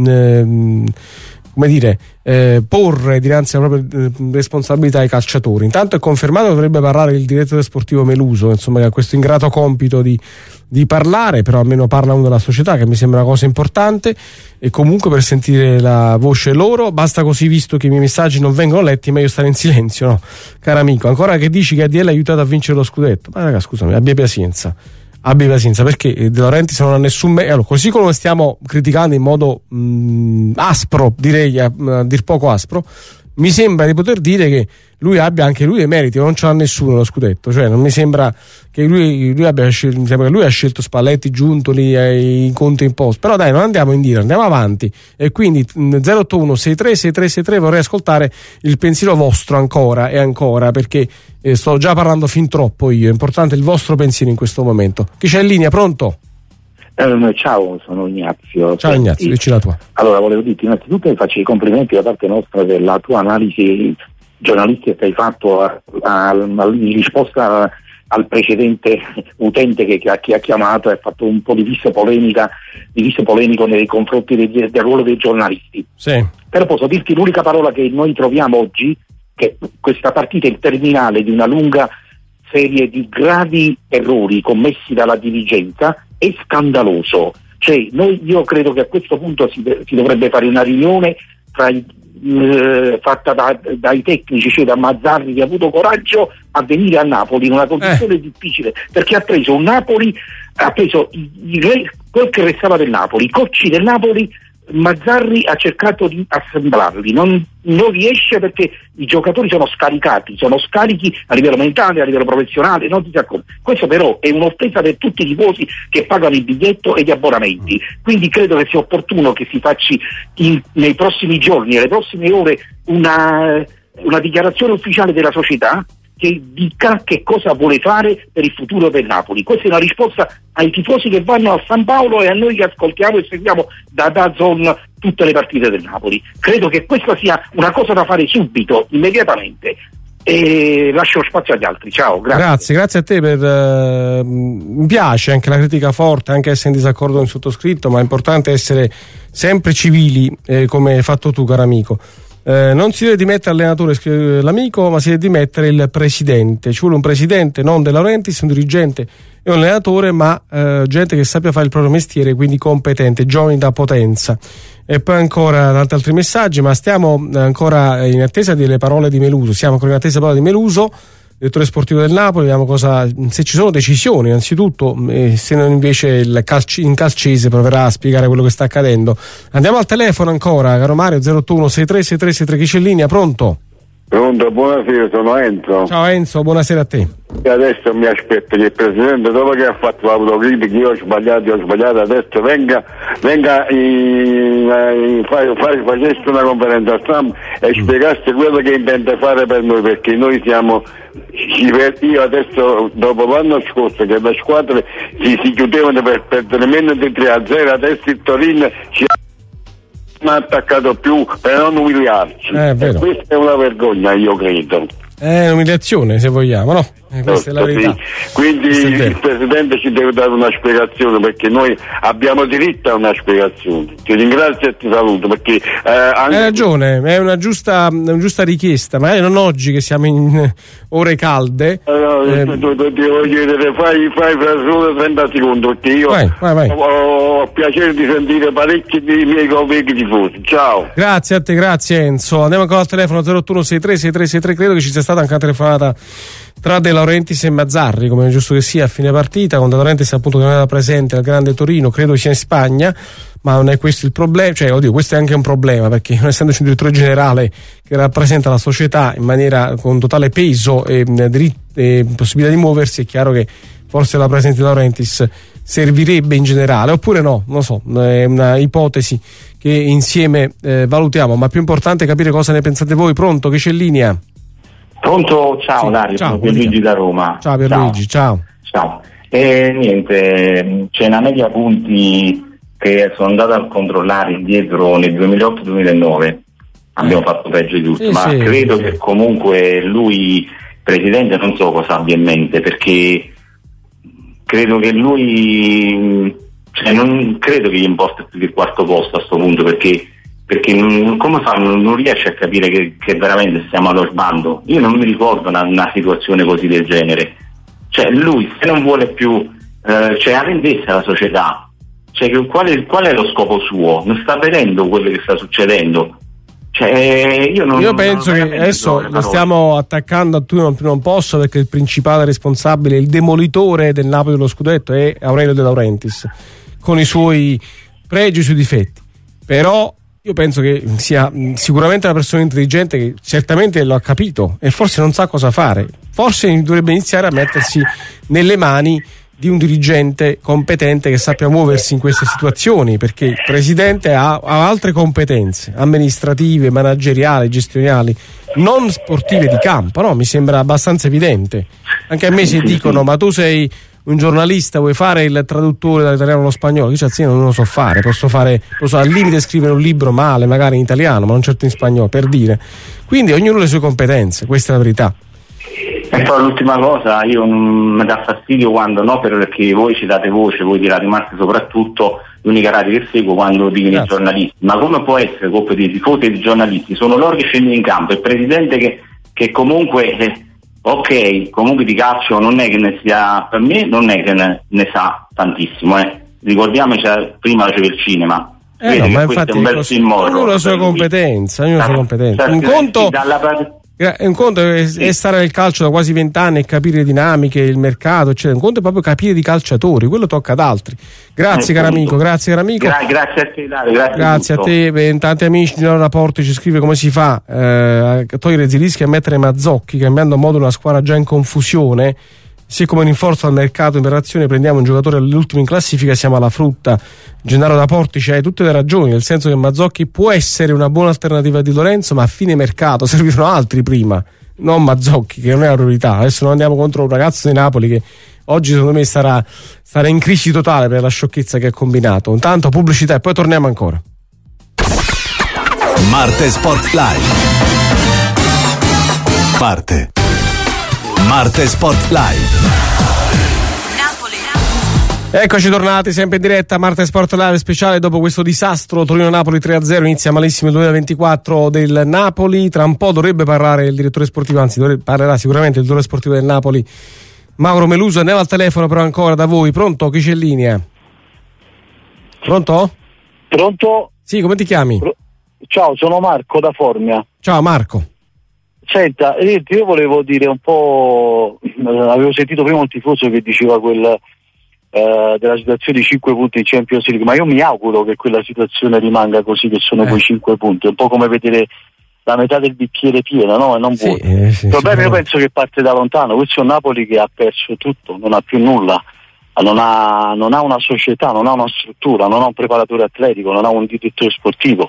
porre dinanzi alla propria responsabilità ai calciatori. Intanto è confermato che dovrebbe parlare il direttore sportivo Meluso, insomma, che ha questo ingrato compito di parlare, però almeno parla uno della società, che mi sembra una cosa importante. E comunque, per sentire la voce loro basta così, visto che i miei messaggi non vengono letti, meglio stare in silenzio, no? Caro amico, ancora che dici che ADL ha aiutato a vincere lo scudetto, ma raga, scusami, abbia pazienza, perché De Laurentiis non ha nessun allora, così come lo stiamo criticando in modo aspro, direi a dir poco aspro, mi sembra di poter dire che lui abbia anche lui dei meriti, non ce l'ha nessuno lo scudetto, cioè non mi sembra che lui abbia scelto, mi sembra che lui ha scelto Spalletti, Giuntoli e i conti in posto. Però dai, non andiamo indietro, andiamo avanti, e quindi 081 6363 vorrei ascoltare il pensiero vostro ancora e ancora, perché sto già parlando fin troppo io, è importante il vostro pensiero in questo momento. Chi c'è in linea? Pronto? Ciao, sono Ignazio. Ciao Ignazio, dici la tua. Allora, volevo dirti innanzitutto che faccio i complimenti da parte nostra della tua analisi giornalistica che hai fatto in risposta al precedente utente che ha chiamato e ha fatto un po' di visto polemico nei confronti del ruolo dei giornalisti. Sì. Però posso dirti l'unica parola che noi troviamo oggi, che questa partita è il terminale di una lunga serie di gravi errori commessi dalla dirigenza, è scandaloso. Cioè, io credo che a questo punto si dovrebbe fare una riunione fatta dai tecnici, cioè da Mazzarri, che ha avuto coraggio a venire a Napoli in una condizione difficile, perché ha preso un Napoli, ha preso quel che restava del Napoli, i cocci del Napoli. Mazzarri ha cercato di assemblarli, non riesce, perché i giocatori sono scarichi a livello mentale, a livello professionale, non si sa come. Questo però è un'offesa per tutti i tifosi che pagano il biglietto e gli abbonamenti, quindi credo che sia opportuno che si faccia nei prossimi giorni, nelle prossime ore, una dichiarazione ufficiale della società che dica che cosa vuole fare per il futuro del Napoli. Questa è una risposta ai tifosi che vanno a San Paolo e a noi che ascoltiamo e seguiamo da DAZN tutte le partite del Napoli. Credo che questa sia una cosa da fare subito, immediatamente, e lascio spazio agli altri. Ciao, grazie a te mi piace anche la critica forte, anche essere in disaccordo con il sottoscritto, ma è importante essere sempre civili, come hai fatto tu, caro amico. Non si deve dimettere l'allenatore, scrive l'amico, ma si deve dimettere il presidente. Ci vuole un presidente, non De Laurentiis, un dirigente e un allenatore, ma gente che sappia fare il proprio mestiere, quindi competente, giovani da potenza. E poi ancora tanti altri messaggi, ma stiamo ancora in attesa delle parole di Meluso. Siamo ancora in attesa delle parole di Meluso, direttore sportivo del Napoli. Vediamo se ci sono decisioni, innanzitutto, se non invece in calcese proverà a spiegare quello che sta accadendo. Andiamo al telefono ancora, caro Mario, 081 6363, chi c'è in linea? Pronto? Pronto, buonasera, sono Enzo. Ciao Enzo, buonasera a te. E adesso mi aspetto che il Presidente, dopo che ha fatto l'autocritica, io ho sbagliato, adesso venga facesse una conferenza stampa e spiegasse quello che intende fare per noi, perché noi siamo, io adesso, dopo l'anno scorso che le squadre si chiudevano per perdere meno di 3-0, adesso il Torino ci ha attaccato più per non umiliarci, e questa è una vergogna, io credo. È un'umiliazione, se vogliamo, no? Questa è la verità. Sì. Quindi il Presidente ci deve dare una spiegazione, perché noi abbiamo diritto a una spiegazione. Ti ringrazio e ti saluto, perché hai ragione, è una giusta richiesta, magari non oggi che siamo in ore calde. Ti voglio chiedere, fai solo 30 secondi, perché io vai. Ho piacere di sentire parecchi dei miei colleghi tifosi. Ciao. Grazie a te, grazie Enzo. Andiamo ancora al telefono 081 6363, credo che ci sia stata anche una telefonata tra De Laurentiis e Mazzarri, come è giusto che sia, a fine partita, con De Laurentiis appunto che non era presente al Grande Torino, credo sia in Spagna, ma non è questo il problema, cioè questo è anche un problema, perché non essendoci un direttore generale che rappresenta la società in maniera con totale peso e possibilità di muoversi, è chiaro che forse la presenza di De Laurentiis servirebbe in generale, oppure no, non so, è una ipotesi che insieme valutiamo, ma più importante è capire cosa ne pensate voi. Pronto, che c'è in linea? Pronto, ciao Dario, sono Pierluigi da Roma. Ciao Pierluigi, ciao. Niente, c'è una media punti che sono andato a controllare indietro nel 2008-2009, abbiamo fatto peggio di tutti, ma credo che comunque lui, Presidente, non so cosa abbia in mente, perché credo che lui, non credo che gli importa più del quarto posto a sto punto, perché come fa, non riesce a capire che veramente stiamo allo sbando. Io non mi ricordo una situazione così del genere. Cioè lui, se non vuole più arrendersi la società, qual è lo scopo suo? Non sta vedendo quello che sta succedendo. Io penso che adesso lo stiamo attaccando a tu non posso, perché il principale responsabile, il demolitore del Napoli dello scudetto è Aurelio De Laurentiis, con i suoi pregi e i suoi difetti. Però io penso che sia sicuramente una persona intelligente che certamente lo ha capito e forse non sa cosa fare. Forse dovrebbe iniziare a mettersi nelle mani di un dirigente competente che sappia muoversi in queste situazioni, perché il presidente ha altre competenze amministrative, manageriali, gestionali, non sportive di campo, no? Mi sembra abbastanza evidente. Anche a me si dicono: ma tu sei un giornalista, vuoi fare il traduttore dall'italiano allo spagnolo? Io non lo so fare, posso al limite scrivere un libro male, magari in italiano, ma non certo in spagnolo, per dire. Quindi ognuno ha le sue competenze, questa è la verità. E poi l'ultima cosa, io mi dà fastidio quando, no, perché voi ci date voce, voi tirate Marte soprattutto, l'unica radio che seguo quando dicono i giornalisti, ma come può essere colpa dei tifosi e dei giornalisti? Sono loro che scendono in campo, il presidente che comunque ok, comunque di calcio non è che ne sia, per me non è che ne sa tantissimo, ricordiamoci, prima c'era il cinema. No, ma infatti è un bel film, ognuno ha la sua competenza, un conto è stare nel calcio da quasi 20 anni e capire le dinamiche, il mercato, eccetera. Un conto è proprio capire di calciatori, quello tocca ad altri. Grazie caro amico. Grazie a te, Dario, grazie a te. Tanti amici di Rapporti ci scrive come si fa a togliere Zielinski e a mettere Mazzocchi, cambiando modo una squadra già in confusione. Se come rinforzo al mercato in operazione prendiamo un giocatore all'ultimo in classifica, siamo alla frutta. Gennaro da Portici hai tutte le ragioni, nel senso che Mazzocchi può essere una buona alternativa di Lorenzo, ma a fine mercato servivano altri prima, non Mazzocchi, che non è la priorità. Adesso non andiamo contro un ragazzo di Napoli che oggi secondo me sarà in crisi totale per la sciocchezza che ha combinato. Intanto pubblicità e poi torniamo ancora. Marte Sport Live Marte Sport Live. Eccoci tornati sempre in diretta a Marte Sport Live speciale dopo questo disastro Torino-Napoli 3-0. Inizia malissimo il 2024 del Napoli. Tra un po' dovrebbe parlare il direttore sportivo, anzi parlerà sicuramente il direttore sportivo del Napoli, Mauro Meluso. Andiamo al telefono però ancora da voi. Pronto? Chi c'è in linea? Pronto? Pronto? Sì, come ti chiami? Ciao, sono Marco da Formia. Ciao Marco. Senta, io volevo dire un po', avevo sentito prima un tifoso che diceva della situazione di 5 punti in Champions League, ma io mi auguro che quella situazione rimanga così, che sono quei 5 punti, è un po' come vedere la metà del bicchiere pieno, no? E non vuoto. Il problema io penso che parte da lontano, questo è un Napoli che ha perso tutto, non ha più nulla, non ha una società, non ha una struttura, non ha un preparatore atletico, non ha un direttore sportivo.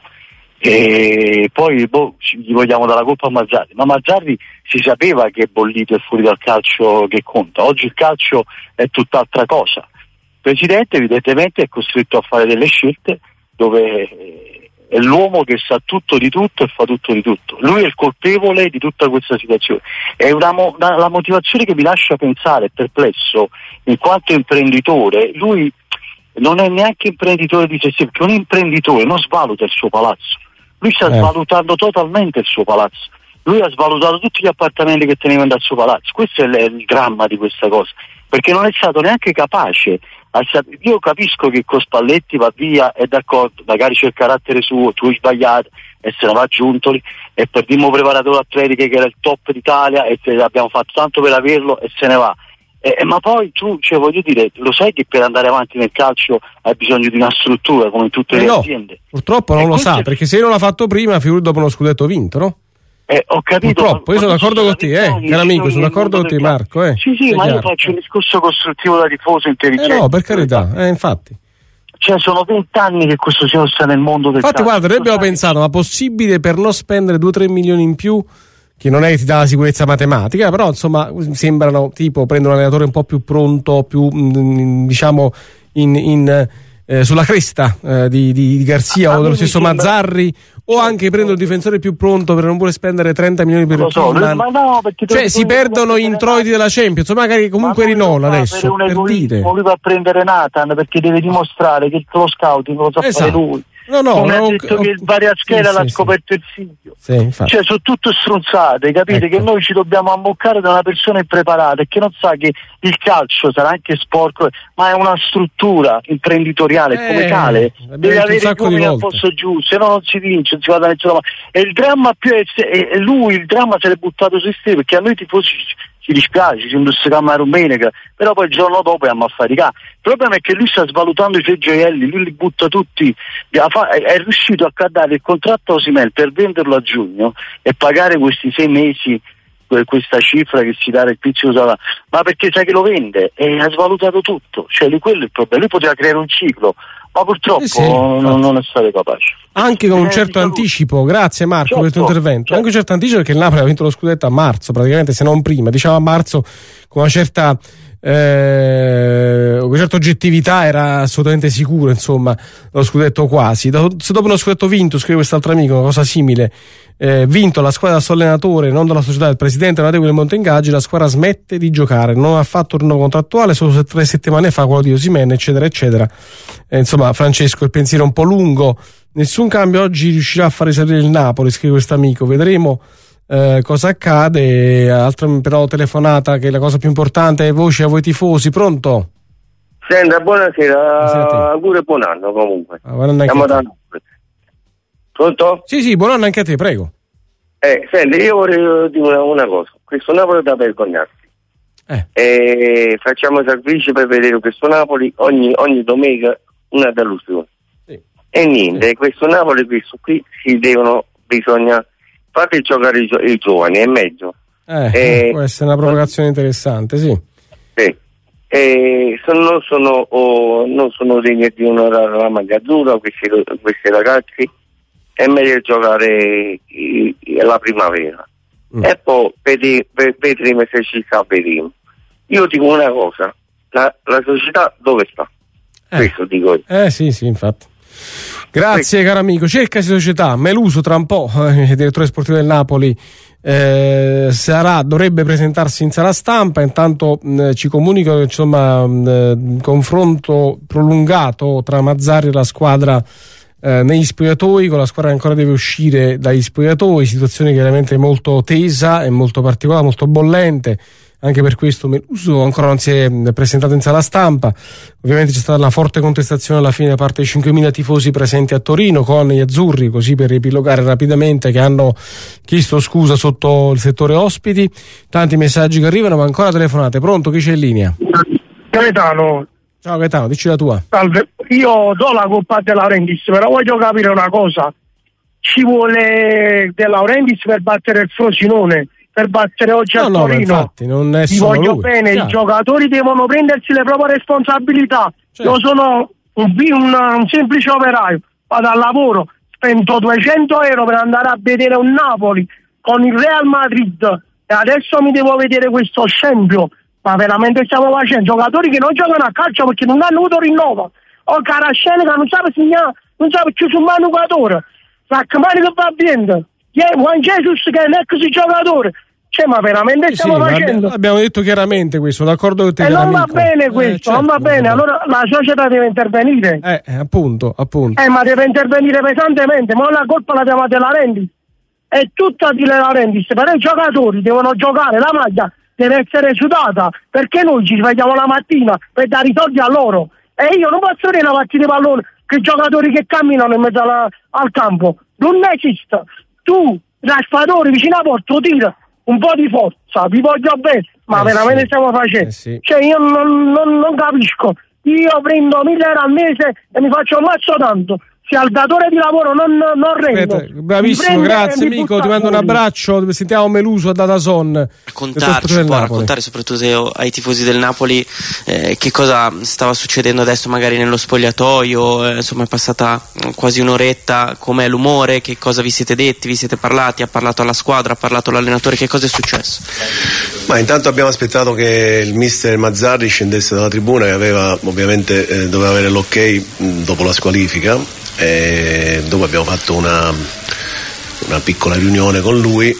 E poi gli vogliamo dare la colpa a Mazzarri, ma Mazzarri si sapeva che è bollito e fuori dal calcio che conta. Oggi il calcio è tutt'altra cosa. Il presidente evidentemente è costretto a fare delle scelte dove è l'uomo che sa tutto di tutto e fa tutto di tutto. Lui è il colpevole di tutta questa situazione. È la motivazione che mi lascia pensare, perplesso, in quanto imprenditore. Lui non è neanche imprenditore di se stesso, perché un imprenditore non svaluta il suo palazzo. Lui sta svalutando totalmente il suo palazzo. Lui ha svalutato tutti gli appartamenti che teneva dal suo palazzo. Questo è il dramma di questa cosa, perché non è stato neanche capace. Io capisco che con Spalletti va via, è d'accordo, magari c'è il carattere suo, tu hai sbagliato, e se ne va Giuntoli, e perdimmo preparatore atletico che era il top d'Italia e abbiamo fatto tanto per averlo e se ne va. Ma poi tu, voglio dire, lo sai che per andare avanti nel calcio hai bisogno di una struttura come in tutte le aziende? Purtroppo non lo sa, perché se non l'ha fatto prima, figurati dopo uno scudetto vinto, no? Ho capito. Purtroppo, io sono d'accordo con te, caro amico, sono d'accordo con te, Marco. Sì, ma io faccio un discorso costruttivo da tifoso intelligente. No, per carità, infatti. Cioè, sono 20 anni che questo signore sta nel mondo del calcio. Infatti, guarda, noi abbiamo pensato, ma possibile per non spendere 2-3 milioni in più, che non è che ti dà la sicurezza matematica, però insomma sembrano tipo prendere un allenatore un po' più pronto, più diciamo sulla cresta di Garzia o dello stesso Mazzarri, o anche prendere un difensore più pronto per non vuole spendere 30 milioni per cioè si perdono gli introiti della Champions, magari comunque rinnola adesso per dire. Lui va a prendere Nathan perché deve dimostrare che lo scouting lo sa fare lui. Come ha detto che il Variaschera l'ha scoperto il figlio. Cioè sono tutto stronzate, capite? Che noi ci dobbiamo ammoccare da una persona impreparata e che non sa che il calcio sarà anche sporco, ma è una struttura imprenditoriale come tale, deve avere i uomini al posto giusto, se no non si vince, non si va da nessuna parte. E il dramma più è lui, il dramma se l'è buttato su stesso, perché a noi tifosi ci dispiace, ci indossicammo a domenica, però poi il giorno dopo andiamo a faticare. Il problema è che lui sta svalutando i suoi gioielli, lui li butta tutti, è riuscito a cadere il contratto a Osimhen per venderlo a giugno e pagare questi 6 mesi questa cifra che si dà il pizzico salario, ma perché sai che lo vende e ha svalutato tutto, cioè quello è il problema. Lui poteva creare un ciclo, ma purtroppo non è stato capace. Anche con un certo anticipo, grazie Marco per il tuo intervento, anche un certo anticipo, perché il Napoli ha vinto lo scudetto a marzo, praticamente, se non prima, diciamo a marzo, con una certa oggettività, era assolutamente sicuro, insomma, lo scudetto quasi. Se dopo uno scudetto vinto, scrive quest'altro amico una cosa simile, vinto la squadra dal suo allenatore, non dalla società del presidente onorevole Montengaggi, la squadra smette di giocare, non ha fatto un nuovo contrattuale, solo 3 settimane fa quello di Osimhen, eccetera eccetera. Insomma, Francesco, il pensiero è un po' lungo, nessun cambio oggi riuscirà a far risalire il Napoli, scrive questo amico, vedremo cosa accade. Altra però telefonata, che è la cosa più importante, voci a voi tifosi. Pronto? Senta, buonasera, auguri e buon anno comunque. Siamo da... Pronto? Sì, buon anno anche a te, prego. Senti, io vorrei dire una cosa, questo Napoli è da vergognarsi. Facciamo sacrifici per vedere questo Napoli ogni domenica, una delusione. E niente, questo Napoli, questo qui bisogna fate giocare i giovani, è meglio. Può essere una provocazione interessante, sì. Non sono degni di onorare la maglia azzurra questi ragazzi, è meglio giocare la primavera. E poi vedremo se ci vedremo. Io dico una cosa, la società dove sta? Questo dico io. Sì, infatti. Grazie caro amico. Cercasi società. Meluso tra un po', direttore sportivo del Napoli, dovrebbe presentarsi in sala stampa. Intanto ci comunico che insomma confronto prolungato tra Mazzarri e la squadra negli spogliatoi, con la squadra che ancora deve uscire dagli spogliatoi, situazione chiaramente molto tesa e molto particolare, molto bollente. Anche per questo Meluso ancora non si è presentato in sala stampa. Ovviamente c'è stata una forte contestazione alla fine da parte dei 5.000 tifosi presenti a Torino, con gli azzurri, così per riepilogare rapidamente, che hanno chiesto scusa sotto il settore ospiti. Tanti messaggi che arrivano, ma ancora telefonate. Pronto, chi c'è in linea? Gaetano. Ciao Gaetano, dici la tua. Salve, io do la colpa a De Laurentiis, però voglio capire una cosa. Ci vuole De Laurentiis per battere il Frosinone, per battere oggi a Torino. Infatti, non è solo voglio lui. Bene, i giocatori devono prendersi le proprie responsabilità. Io sono un semplice operaio, vado al lavoro, spendo 200 euro per andare a vedere un Napoli con il Real Madrid e adesso mi devo vedere questo scempio. Ma veramente stiamo facendo giocatori che non giocano a calcio perché non hanno avuto rinnovo, o Carascenica non sa segnare, non sa più sul manucatore, Saccmani che va bene, Juan Jesus che è un ex giocatore, ma veramente stiamo facendo. Abbiamo detto chiaramente questo, d'accordo con te. Non va bene questo, non va bene, allora la società deve intervenire. Appunto. Ma deve intervenire pesantemente, ma la colpa la diamo a De Laurentiis, è tutta di De Laurentiis, però i giocatori devono giocare, la maglia deve essere sudata, perché noi ci svegliamo la mattina per dare i soldi a loro, e io non posso vedere la partita di pallone che giocatori che camminano in mezzo al campo, non esiste. Tu, raspadori vicino alla porta, tira un po' di forza, vi voglio bene, ma veramente stiamo facendo, io non capisco. Io prendo 1.000 euro al mese e mi faccio un mazzo tanto. Se al datore di lavoro non rendo. Bravissimo, grazie amico, ti mando un abbraccio. Sentiamo Meluso a Datason. Raccontare soprattutto ai tifosi del Napoli che cosa stava succedendo adesso magari nello spogliatoio, insomma è passata quasi un'oretta, com'è l'umore, che cosa vi siete detti, vi siete parlati, ha parlato alla squadra, ha parlato l'allenatore, che cosa è successo? Ma intanto abbiamo aspettato che il mister Mazzarri scendesse dalla tribuna, che aveva ovviamente doveva avere l'ok dopo la squalifica. E dopo abbiamo fatto una piccola riunione con lui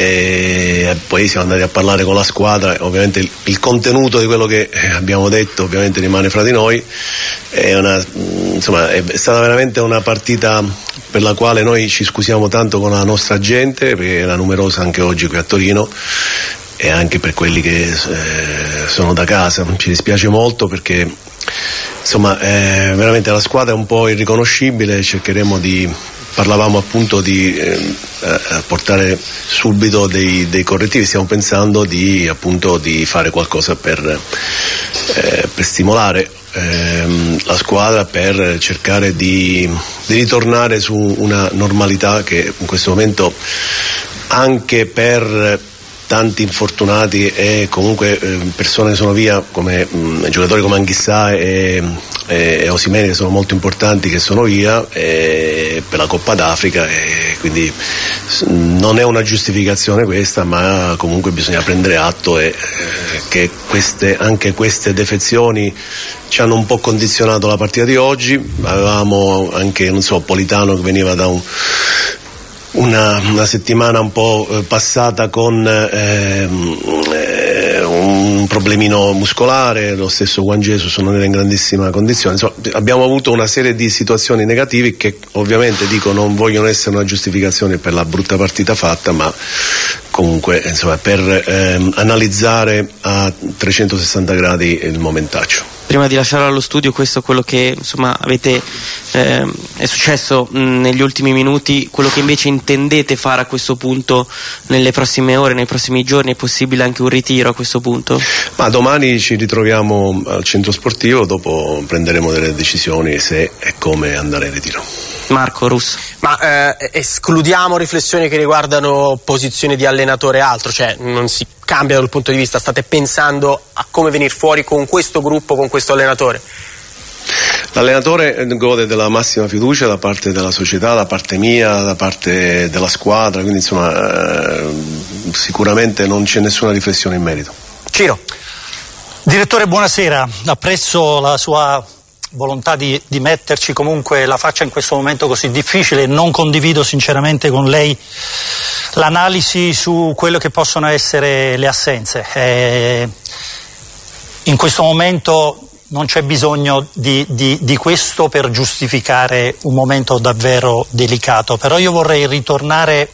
e poi siamo andati a parlare con la squadra. Ovviamente il contenuto di quello che abbiamo detto ovviamente rimane fra di noi. È stata veramente una partita per la quale noi ci scusiamo tanto con la nostra gente, perché era numerosa anche oggi qui a Torino, e anche per quelli che sono da casa. Ci dispiace molto perché veramente la squadra è un po' irriconoscibile, cercheremo di parlavamo appunto di portare subito dei correttivi, stiamo pensando di fare qualcosa per stimolare la squadra, per cercare di ritornare su una normalità che in questo momento, anche per tanti infortunati e comunque persone che sono via, come giocatori come Anghissà e Osimhen, che sono molto importanti, che sono via per la Coppa d'Africa, e quindi non è una giustificazione questa, ma comunque bisogna prendere atto che anche queste defezioni ci hanno un po' condizionato la partita di oggi. Avevamo anche, Politano, che veniva da una settimana un po' passata con un problemino muscolare, lo stesso Juan Jesus non era in grandissima condizione. Insomma, abbiamo avuto una serie di situazioni negative che ovviamente non vogliono essere una giustificazione per la brutta partita fatta, ma comunque per analizzare a 360 gradi il momentaccio. Prima di lasciare allo studio, questo è quello che avete è successo negli ultimi minuti, quello che invece intendete fare a questo punto nelle prossime ore, nei prossimi giorni? È possibile anche un ritiro a questo punto? Ma domani ci ritroviamo al centro sportivo, dopo prenderemo delle decisioni se e come andare in ritiro. Marco Russo. Ma escludiamo riflessioni che riguardano posizioni di allenatore e altro, cioè non si cambia dal punto di vista, state pensando a come venire fuori con questo gruppo, con questo allenatore? L'allenatore gode della massima fiducia da parte della società, da parte mia, da parte della squadra, quindi sicuramente non c'è nessuna riflessione in merito. Ciro. Direttore, buonasera, apprezzo la sua volontà di metterci comunque la faccia in questo momento così difficile. Non condivido sinceramente con lei l'analisi su quello che possono essere le assenze. In questo momento non c'è bisogno di questo per giustificare un momento davvero delicato, però io vorrei ritornare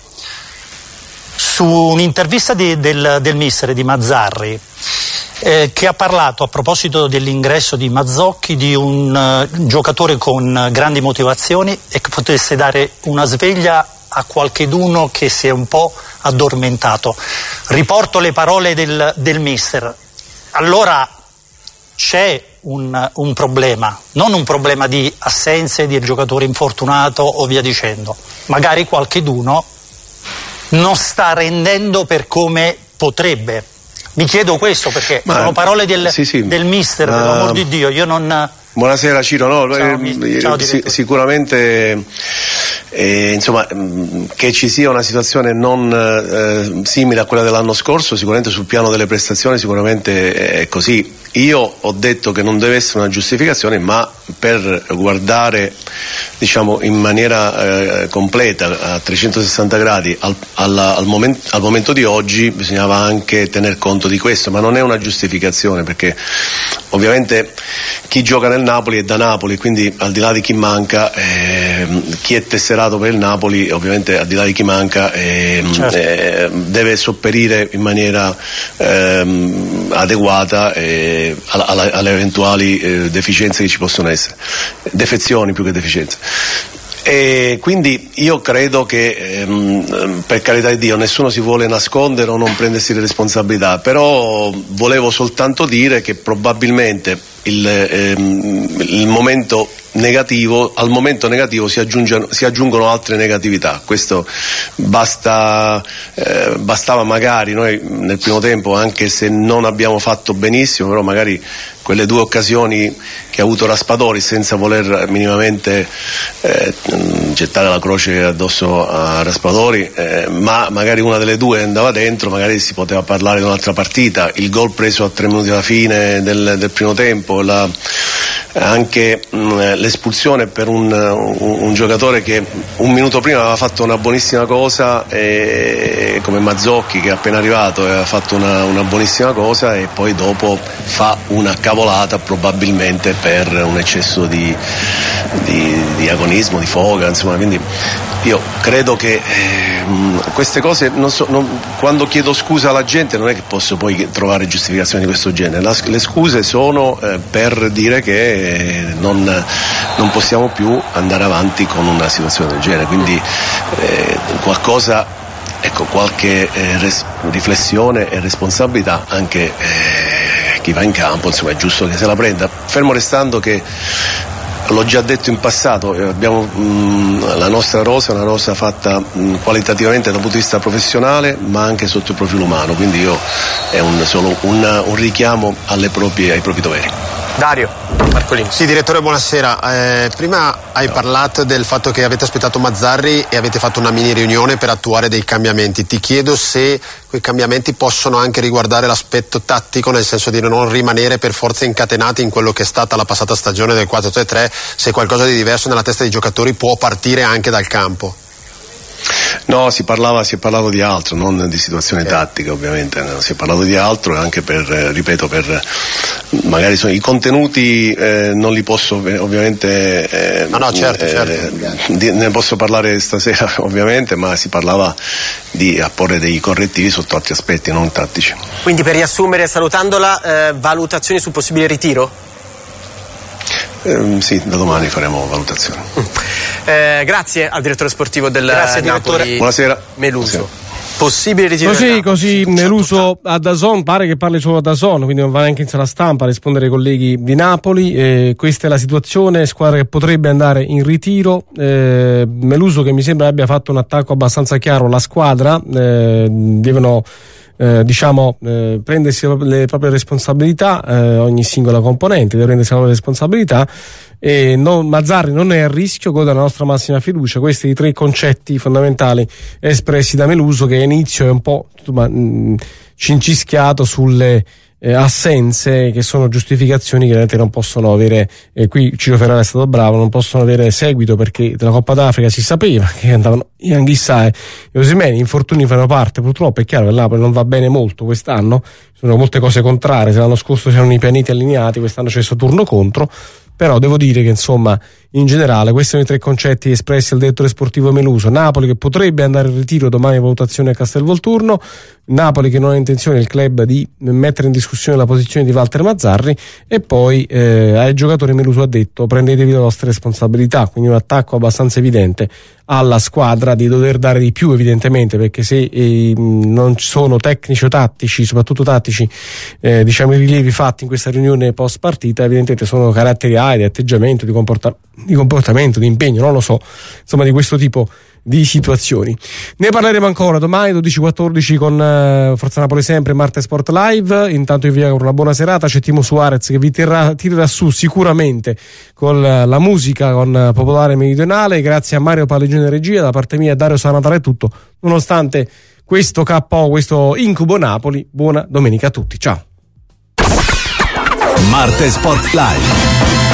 su un'intervista del mister, di Mazzarri, che ha parlato a proposito dell'ingresso di Mazzocchi di un giocatore con grandi motivazioni e che potesse dare una sveglia a qualcheduno che si è un po' addormentato. Riporto le parole del mister. Allora c'è un problema, non un problema di assenze, di giocatore infortunato o via dicendo. Magari qualcheduno non sta rendendo per come potrebbe. Mi chiedo questo perché sono parole del mister, per l'amor di Dio, io non... Buonasera Ciro, Ciao, sicuramente che ci sia una situazione non simile a quella dell'anno scorso, sicuramente sul piano delle prestazioni sicuramente è così. Io ho detto che non deve essere una giustificazione, ma per guardare in maniera completa, a 360 gradi al momento di oggi, bisognava anche tener conto di questo, ma non è una giustificazione, perché ovviamente chi gioca nel Napoli è da Napoli, quindi al di là di chi manca, chi è tesserato per il Napoli, ovviamente al di là di chi manca, deve sopperire in maniera adeguata alle eventuali deficienze che ci possono essere, defezioni più che deficienze. E quindi io credo che per carità di Dio nessuno si vuole nascondere o non prendersi le responsabilità, però volevo soltanto dire che probabilmente il momento negativo, al momento negativo si aggiungono altre negatività. Questo bastava magari noi nel primo tempo, anche se non abbiamo fatto benissimo, però magari quelle due occasioni che ha avuto Raspadori, senza voler minimamente gettare la croce addosso a Raspadori, ma magari una delle due andava dentro, magari si poteva parlare di un'altra partita. Il gol preso a 3 minuti alla fine del primo tempo, anche l'espulsione per un giocatore che un minuto prima aveva fatto una buonissima cosa, come Mazzocchi, che è appena arrivato aveva fatto una buonissima cosa e poi dopo fa una cavolata, probabilmente per un eccesso di agonismo, di foga, insomma. Quindi io credo che queste cose quando chiedo scusa alla gente non è che posso poi trovare giustificazioni di questo genere. Le scuse sono per dire che non possiamo più andare avanti con una situazione del genere, quindi qualche riflessione e responsabilità anche chi va in campo, insomma, è giusto che se la prenda, fermo restando che l'ho già detto in passato, abbiamo la nostra rosa è una rosa fatta qualitativamente dal punto di vista professionale ma anche sotto il profilo umano, quindi è solo un richiamo ai propri doveri. Dario Marcolini. Sì, direttore, buonasera. Prima hai parlato del fatto che avete aspettato Mazzarri e avete fatto una mini riunione per attuare dei cambiamenti. Ti chiedo se quei cambiamenti possono anche riguardare l'aspetto tattico, nel senso di non rimanere per forza incatenati in quello che è stata la passata stagione del 4-3-3, se qualcosa di diverso nella testa dei giocatori può partire anche dal campo. No, si è parlato di altro, non di situazione tattica, ovviamente, no, si è parlato di altro, anche per magari i contenuti non li posso ovviamente certo. Ne posso parlare stasera ovviamente, ma si parlava di apporre dei correttivi sotto altri aspetti, non tattici. Quindi, per riassumere, salutandola, valutazioni sul possibile ritiro? Sì, da domani faremo valutazioni. Grazie al direttore sportivo del Napoli. Direttore. Buonasera. Meluso. Buonasera. Possibile ritiro? Così Meluso a DAZN, pare che parli solo a DAZN, quindi non va neanche in sala stampa a rispondere ai colleghi di Napoli. Questa è la situazione, squadra che potrebbe andare in ritiro. Meluso, che mi sembra abbia fatto un attacco abbastanza chiaro alla squadra, devono prendersi le proprie responsabilità, ogni singola componente deve prendersi la propria responsabilità, e Mazzarri non è a rischio, gode della nostra massima fiducia. Questi i tre concetti fondamentali espressi da Meluso, che all'inizio è un po' cincischiato sulle assenze, che sono giustificazioni che veramente non possono avere, qui Ciro Ferrara è stato bravo, non possono avere seguito, perché della Coppa d'Africa si sapeva che andavano Anghissà e Osimhen. Infortuni fanno parte, purtroppo è chiaro che il Napoli non va bene molto quest'anno, sono molte cose contrarie, se l'anno scorso c'erano i pianeti allineati, quest'anno c'è Saturno contro, però devo dire che insomma in generale questi sono i tre concetti espressi dal direttore sportivo Meluso. Napoli che potrebbe andare in ritiro, domani valutazione a Castelvolturno, Napoli che non ha intenzione il club di mettere in discussione la posizione di Walter Mazzarri, e poi ai giocatori Meluso ha detto: prendetevi le vostre responsabilità, quindi un attacco abbastanza evidente alla squadra di dover dare di più, evidentemente, perché se non ci sono tecnici o tattici, soprattutto tattici, i rilievi fatti in questa riunione post partita, evidentemente sono caratteriali di atteggiamento, di comportamento, di impegno, non lo so, insomma, di questo tipo di situazioni. Ne parleremo ancora domani 12-14 con Forza Napoli sempre, Marte Sport Live. Intanto io vi auguro una buona serata, c'è Timo Suarez che vi tirerà su sicuramente con la musica, con Popolare Meridionale. Grazie a Mario Pallegione regia, da parte mia Dario Sanatale è tutto, nonostante questo KO, questo incubo Napoli. Buona domenica a tutti, ciao. Marte Sport Live.